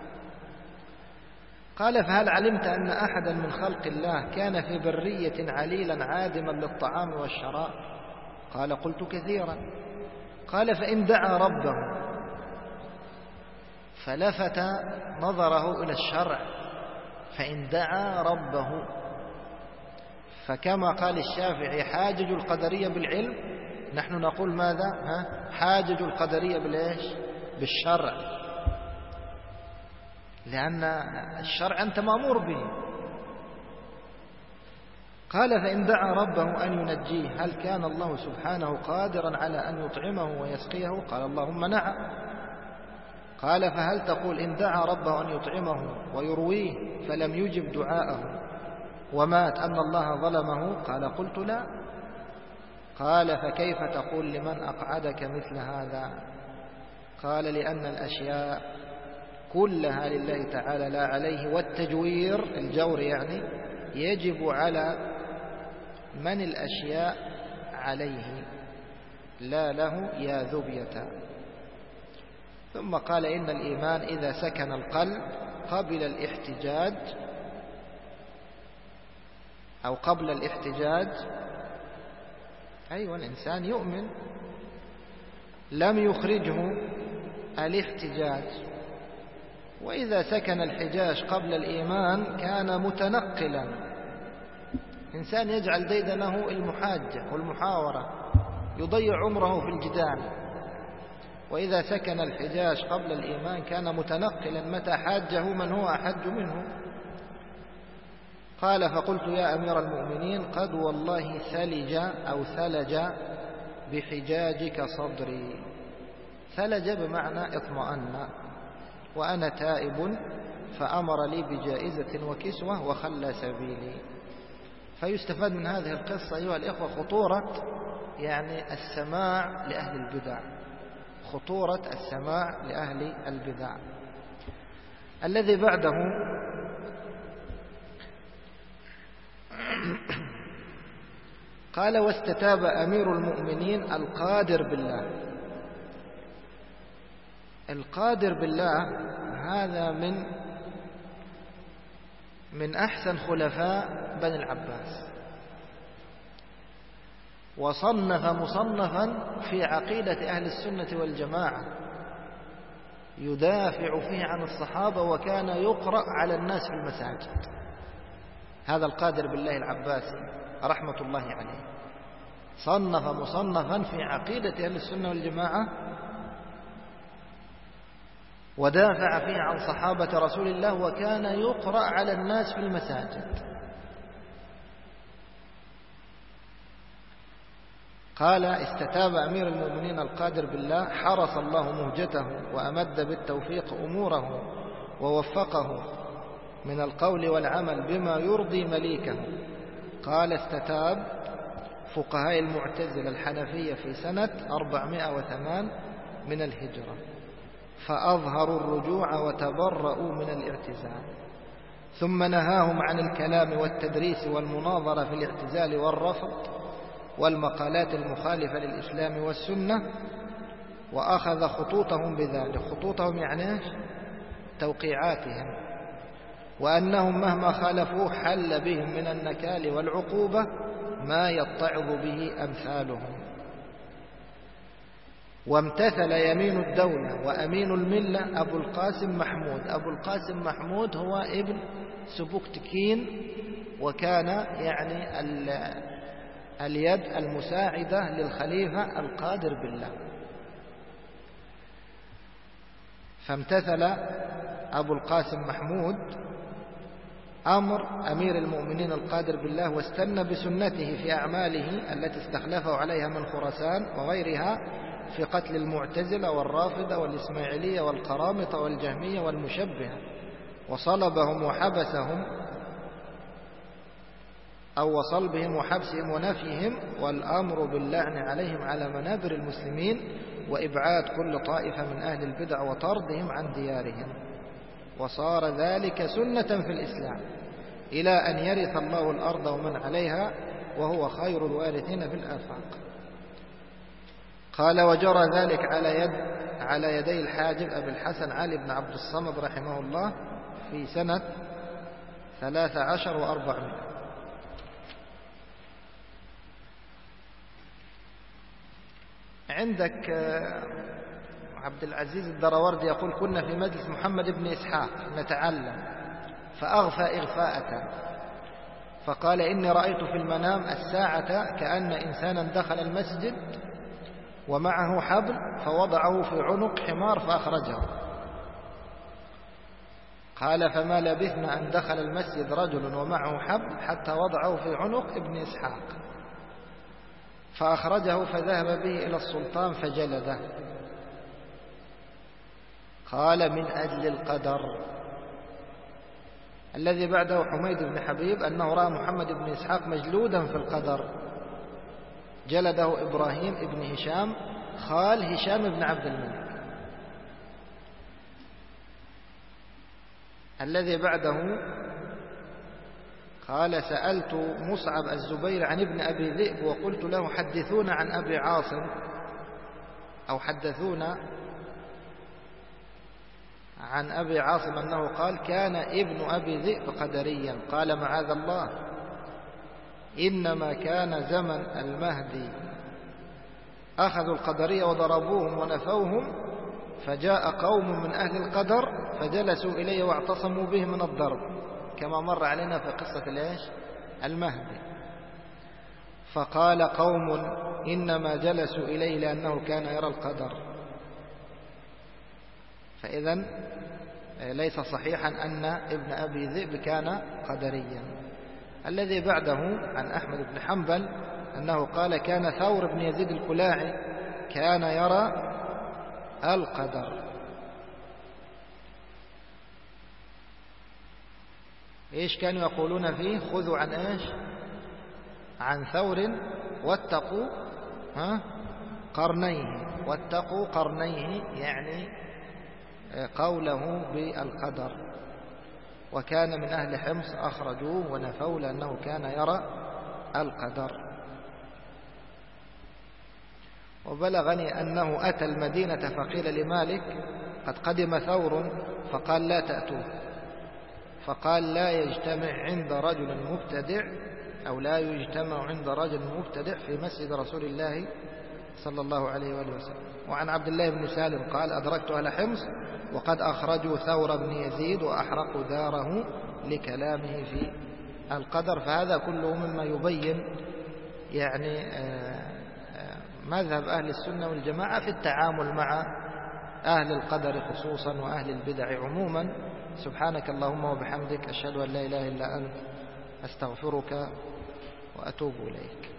قال فهل علمت أن أحدا من خلق الله كان في برية عليلا عادما للطعام والشراب؟ قال قلت كثيرا. قال فإن دعا ربه، فلفت نظره إلى الشرع، فإن دعا ربه، فكما قال الشافعي حاجج القدرية بالعلم، نحن نقول ماذا؟ ها؟ حاجج القدرية بالإيش؟ بالشرع، لأن الشرع أنت مأمور به. قال فإن دعا ربه أن ينجيه هل كان الله سبحانه قادرا على أن يطعمه ويسقيه؟ قال اللهم نعم. قال فهل تقول إن دعا ربه أن يطعمه ويرويه فلم يجب دعاءه ومات أن الله ظلمه؟ قال قلت لا. قال فكيف تقول لمن أقعدك مثل هذا؟ قال لأن الأشياء كلها لله تعالى لا عليه، والتجوير الجور يعني يجب على من الأشياء عليه لا له يا ذبية. ثم قال إن الإيمان إذا سكن القلب قبل الاحتجاج أو قبل الاحتجاج، أيوة الإنسان يؤمن لم يخرجه الاحتجاج، وإذا سكن الحجاج قبل الإيمان كان متنقلا. إنسان يجعل ديدنه المحاجة والمحاورة، يضيع عمره في الجدال. وإذا سكن الحجاج قبل الإيمان كان متنقلا، متى حاجه من هو أحج منه. قال فقلت يا أمير المؤمنين قد والله ثلج أو ثلج بحجاجك صدري. ثلج بمعنى اطمأن، وأنا تائب، فأمر لي بجائزة وكسوة وخلى سبيلي. فيستفاد من هذه القصة أيها الإخوة خطورة يعني السماع لأهل البدع، خطورة السماع لأهل البدع. الذي بعده قال واستتاب أمير المؤمنين القادر بالله. القادر بالله هذا من من أحسن خلفاء بني العباس، وصنف مصنفا في عقيدة أهل السنة والجماعة يدافع فيه عن الصحابة، وكان يقرأ على الناس في المساجد. هذا القادر بالله العباسي رحمة الله عليه صنف مصنفا في عقيدة أهل السنة والجماعة ودافع فيه عن صحابة رسول الله، وكان يقرأ على الناس في المساجد. قال استتاب أمير المؤمنين القادر بالله حرس الله مهجته وأمد بالتوفيق أموره ووفقه من القول والعمل بما يرضي مليكه. قال استتاب فقهاء المعتزلة الحنفية في سنة أربعمائة وثمانية من الهجرة، فأظهروا الرجوع وتبرؤوا من الاعتزال، ثم نهاهم عن الكلام والتدريس والمناظرة في الاعتزال والرفض والمقالات المخالفة للإسلام والسنة، وأخذ خطوطهم بذلك. خطوطهم يعني ايش؟ توقيعاتهم، وأنهم مهما خالفوه حل بهم من النكال والعقوبة ما يتعظ به أمثالهم. وامتثل يمين الدولة وأمين الملة أبو القاسم محمود. أبو القاسم محمود هو ابن سبكتكين، وكان يعني اليد المساعدة للخليفة القادر بالله. فامتثل أبو القاسم محمود أمر أمير المؤمنين القادر بالله، واستنى بسنته في أعماله التي استخلفه عليها من خراسان وغيرها في قتل المعتزلة والرافضة والإسماعيلية والقرامطة والجهمية والمشبهة، وصلبهم وحبسهم أو وصلبهم وحبسهم ونفيهم، والأمر باللعن عليهم على منابر المسلمين، وإبعاد كل طائفة من أهل البدع وطردهم عن ديارهم. وصار ذلك سنة في الإسلام إلى أن يرث الله الأرض ومن عليها، وهو خير الوارثين في الآفاق. قال وجرى ذلك على يد على يدي الحاجب أبي الحسن علي بن عبد الصمد رحمه الله في سنة ثلاث عشر وأربعمائة. عندك عبد العزيز الدروردي يقول كنا في مجلس محمد بن إسحاق نتعلم، فأغفى إغفاءة فقال إني رأيت في المنام الساعة كأن إنسانا دخل المسجد ومعه حبل فوضعه في عنق حمار فأخرجه. قال فما لبثنا أن دخل المسجد رجل ومعه حبل حتى وضعه في عنق ابن إسحاق فأخرجه فذهب به إلى السلطان فجلده. قال من أجل القدر. الذي بعده حميد بن حبيب أنه رأى محمد بن إسحاق مجلودا في القدر، جلده إبراهيم بن هشام خال هشام بن عبد الملك. الذي بعده قال سألت مصعب الزبير عن ابن أبي ذئب وقلت له حدثونا عن أبي عاصم أو حدثونا عن أبي عاصم أنه قال كان ابن أبي ذئب قدريا. قال معاذ الله، إنما كان زمن المهدي أخذوا القدرية وضربوهم ونفوهم، فجاء قوم من أهل القدر فجلسوا إليه واعتصموا به من الضرب، كما مر علينا في قصة الإيش المهدي. فقال قوم إنما جلسوا إليه لأنه كان يرى القدر. فإذن ليس صحيحا أن ابن أبي ذئب كان قدريا. الذي بعده عن أحمد بن حنبل أنه قال كان ثور بن يزيد الكلاعي كان يرى القدر. إيش كانوا يقولون فيه؟ خذوا عن إيش؟ عن ثور واتقوا ها قرنيه، واتقوا قرنيه يعني قوله بالقدر، وكان من أهل حمص أخرجوه ونفوا لأنه كان يرى القدر. وبلغني أنه أتى المدينة فقيل لمالك قد قدم ثور، فقال لا تأتوه، فقال لا يجتمع عند رجل مبتدع أو لا يجتمع عند رجل مبتدع في مسجد رسول الله صلى الله عليه وآله وسلم. وعن عبد الله بن سالم قال أدركت أهل حمص وقد أخرجوا ثور بن يزيد وأحرقوا داره لكلامه في القدر. فهذا كله مما يبين يعني مذهب أهل السنة والجماعة في التعامل مع أهل القدر خصوصا وأهل البدع عموما. سبحانك اللهم وبحمدك أشهد أن لا إله إلا أنت أستغفرك وأتوب إليك.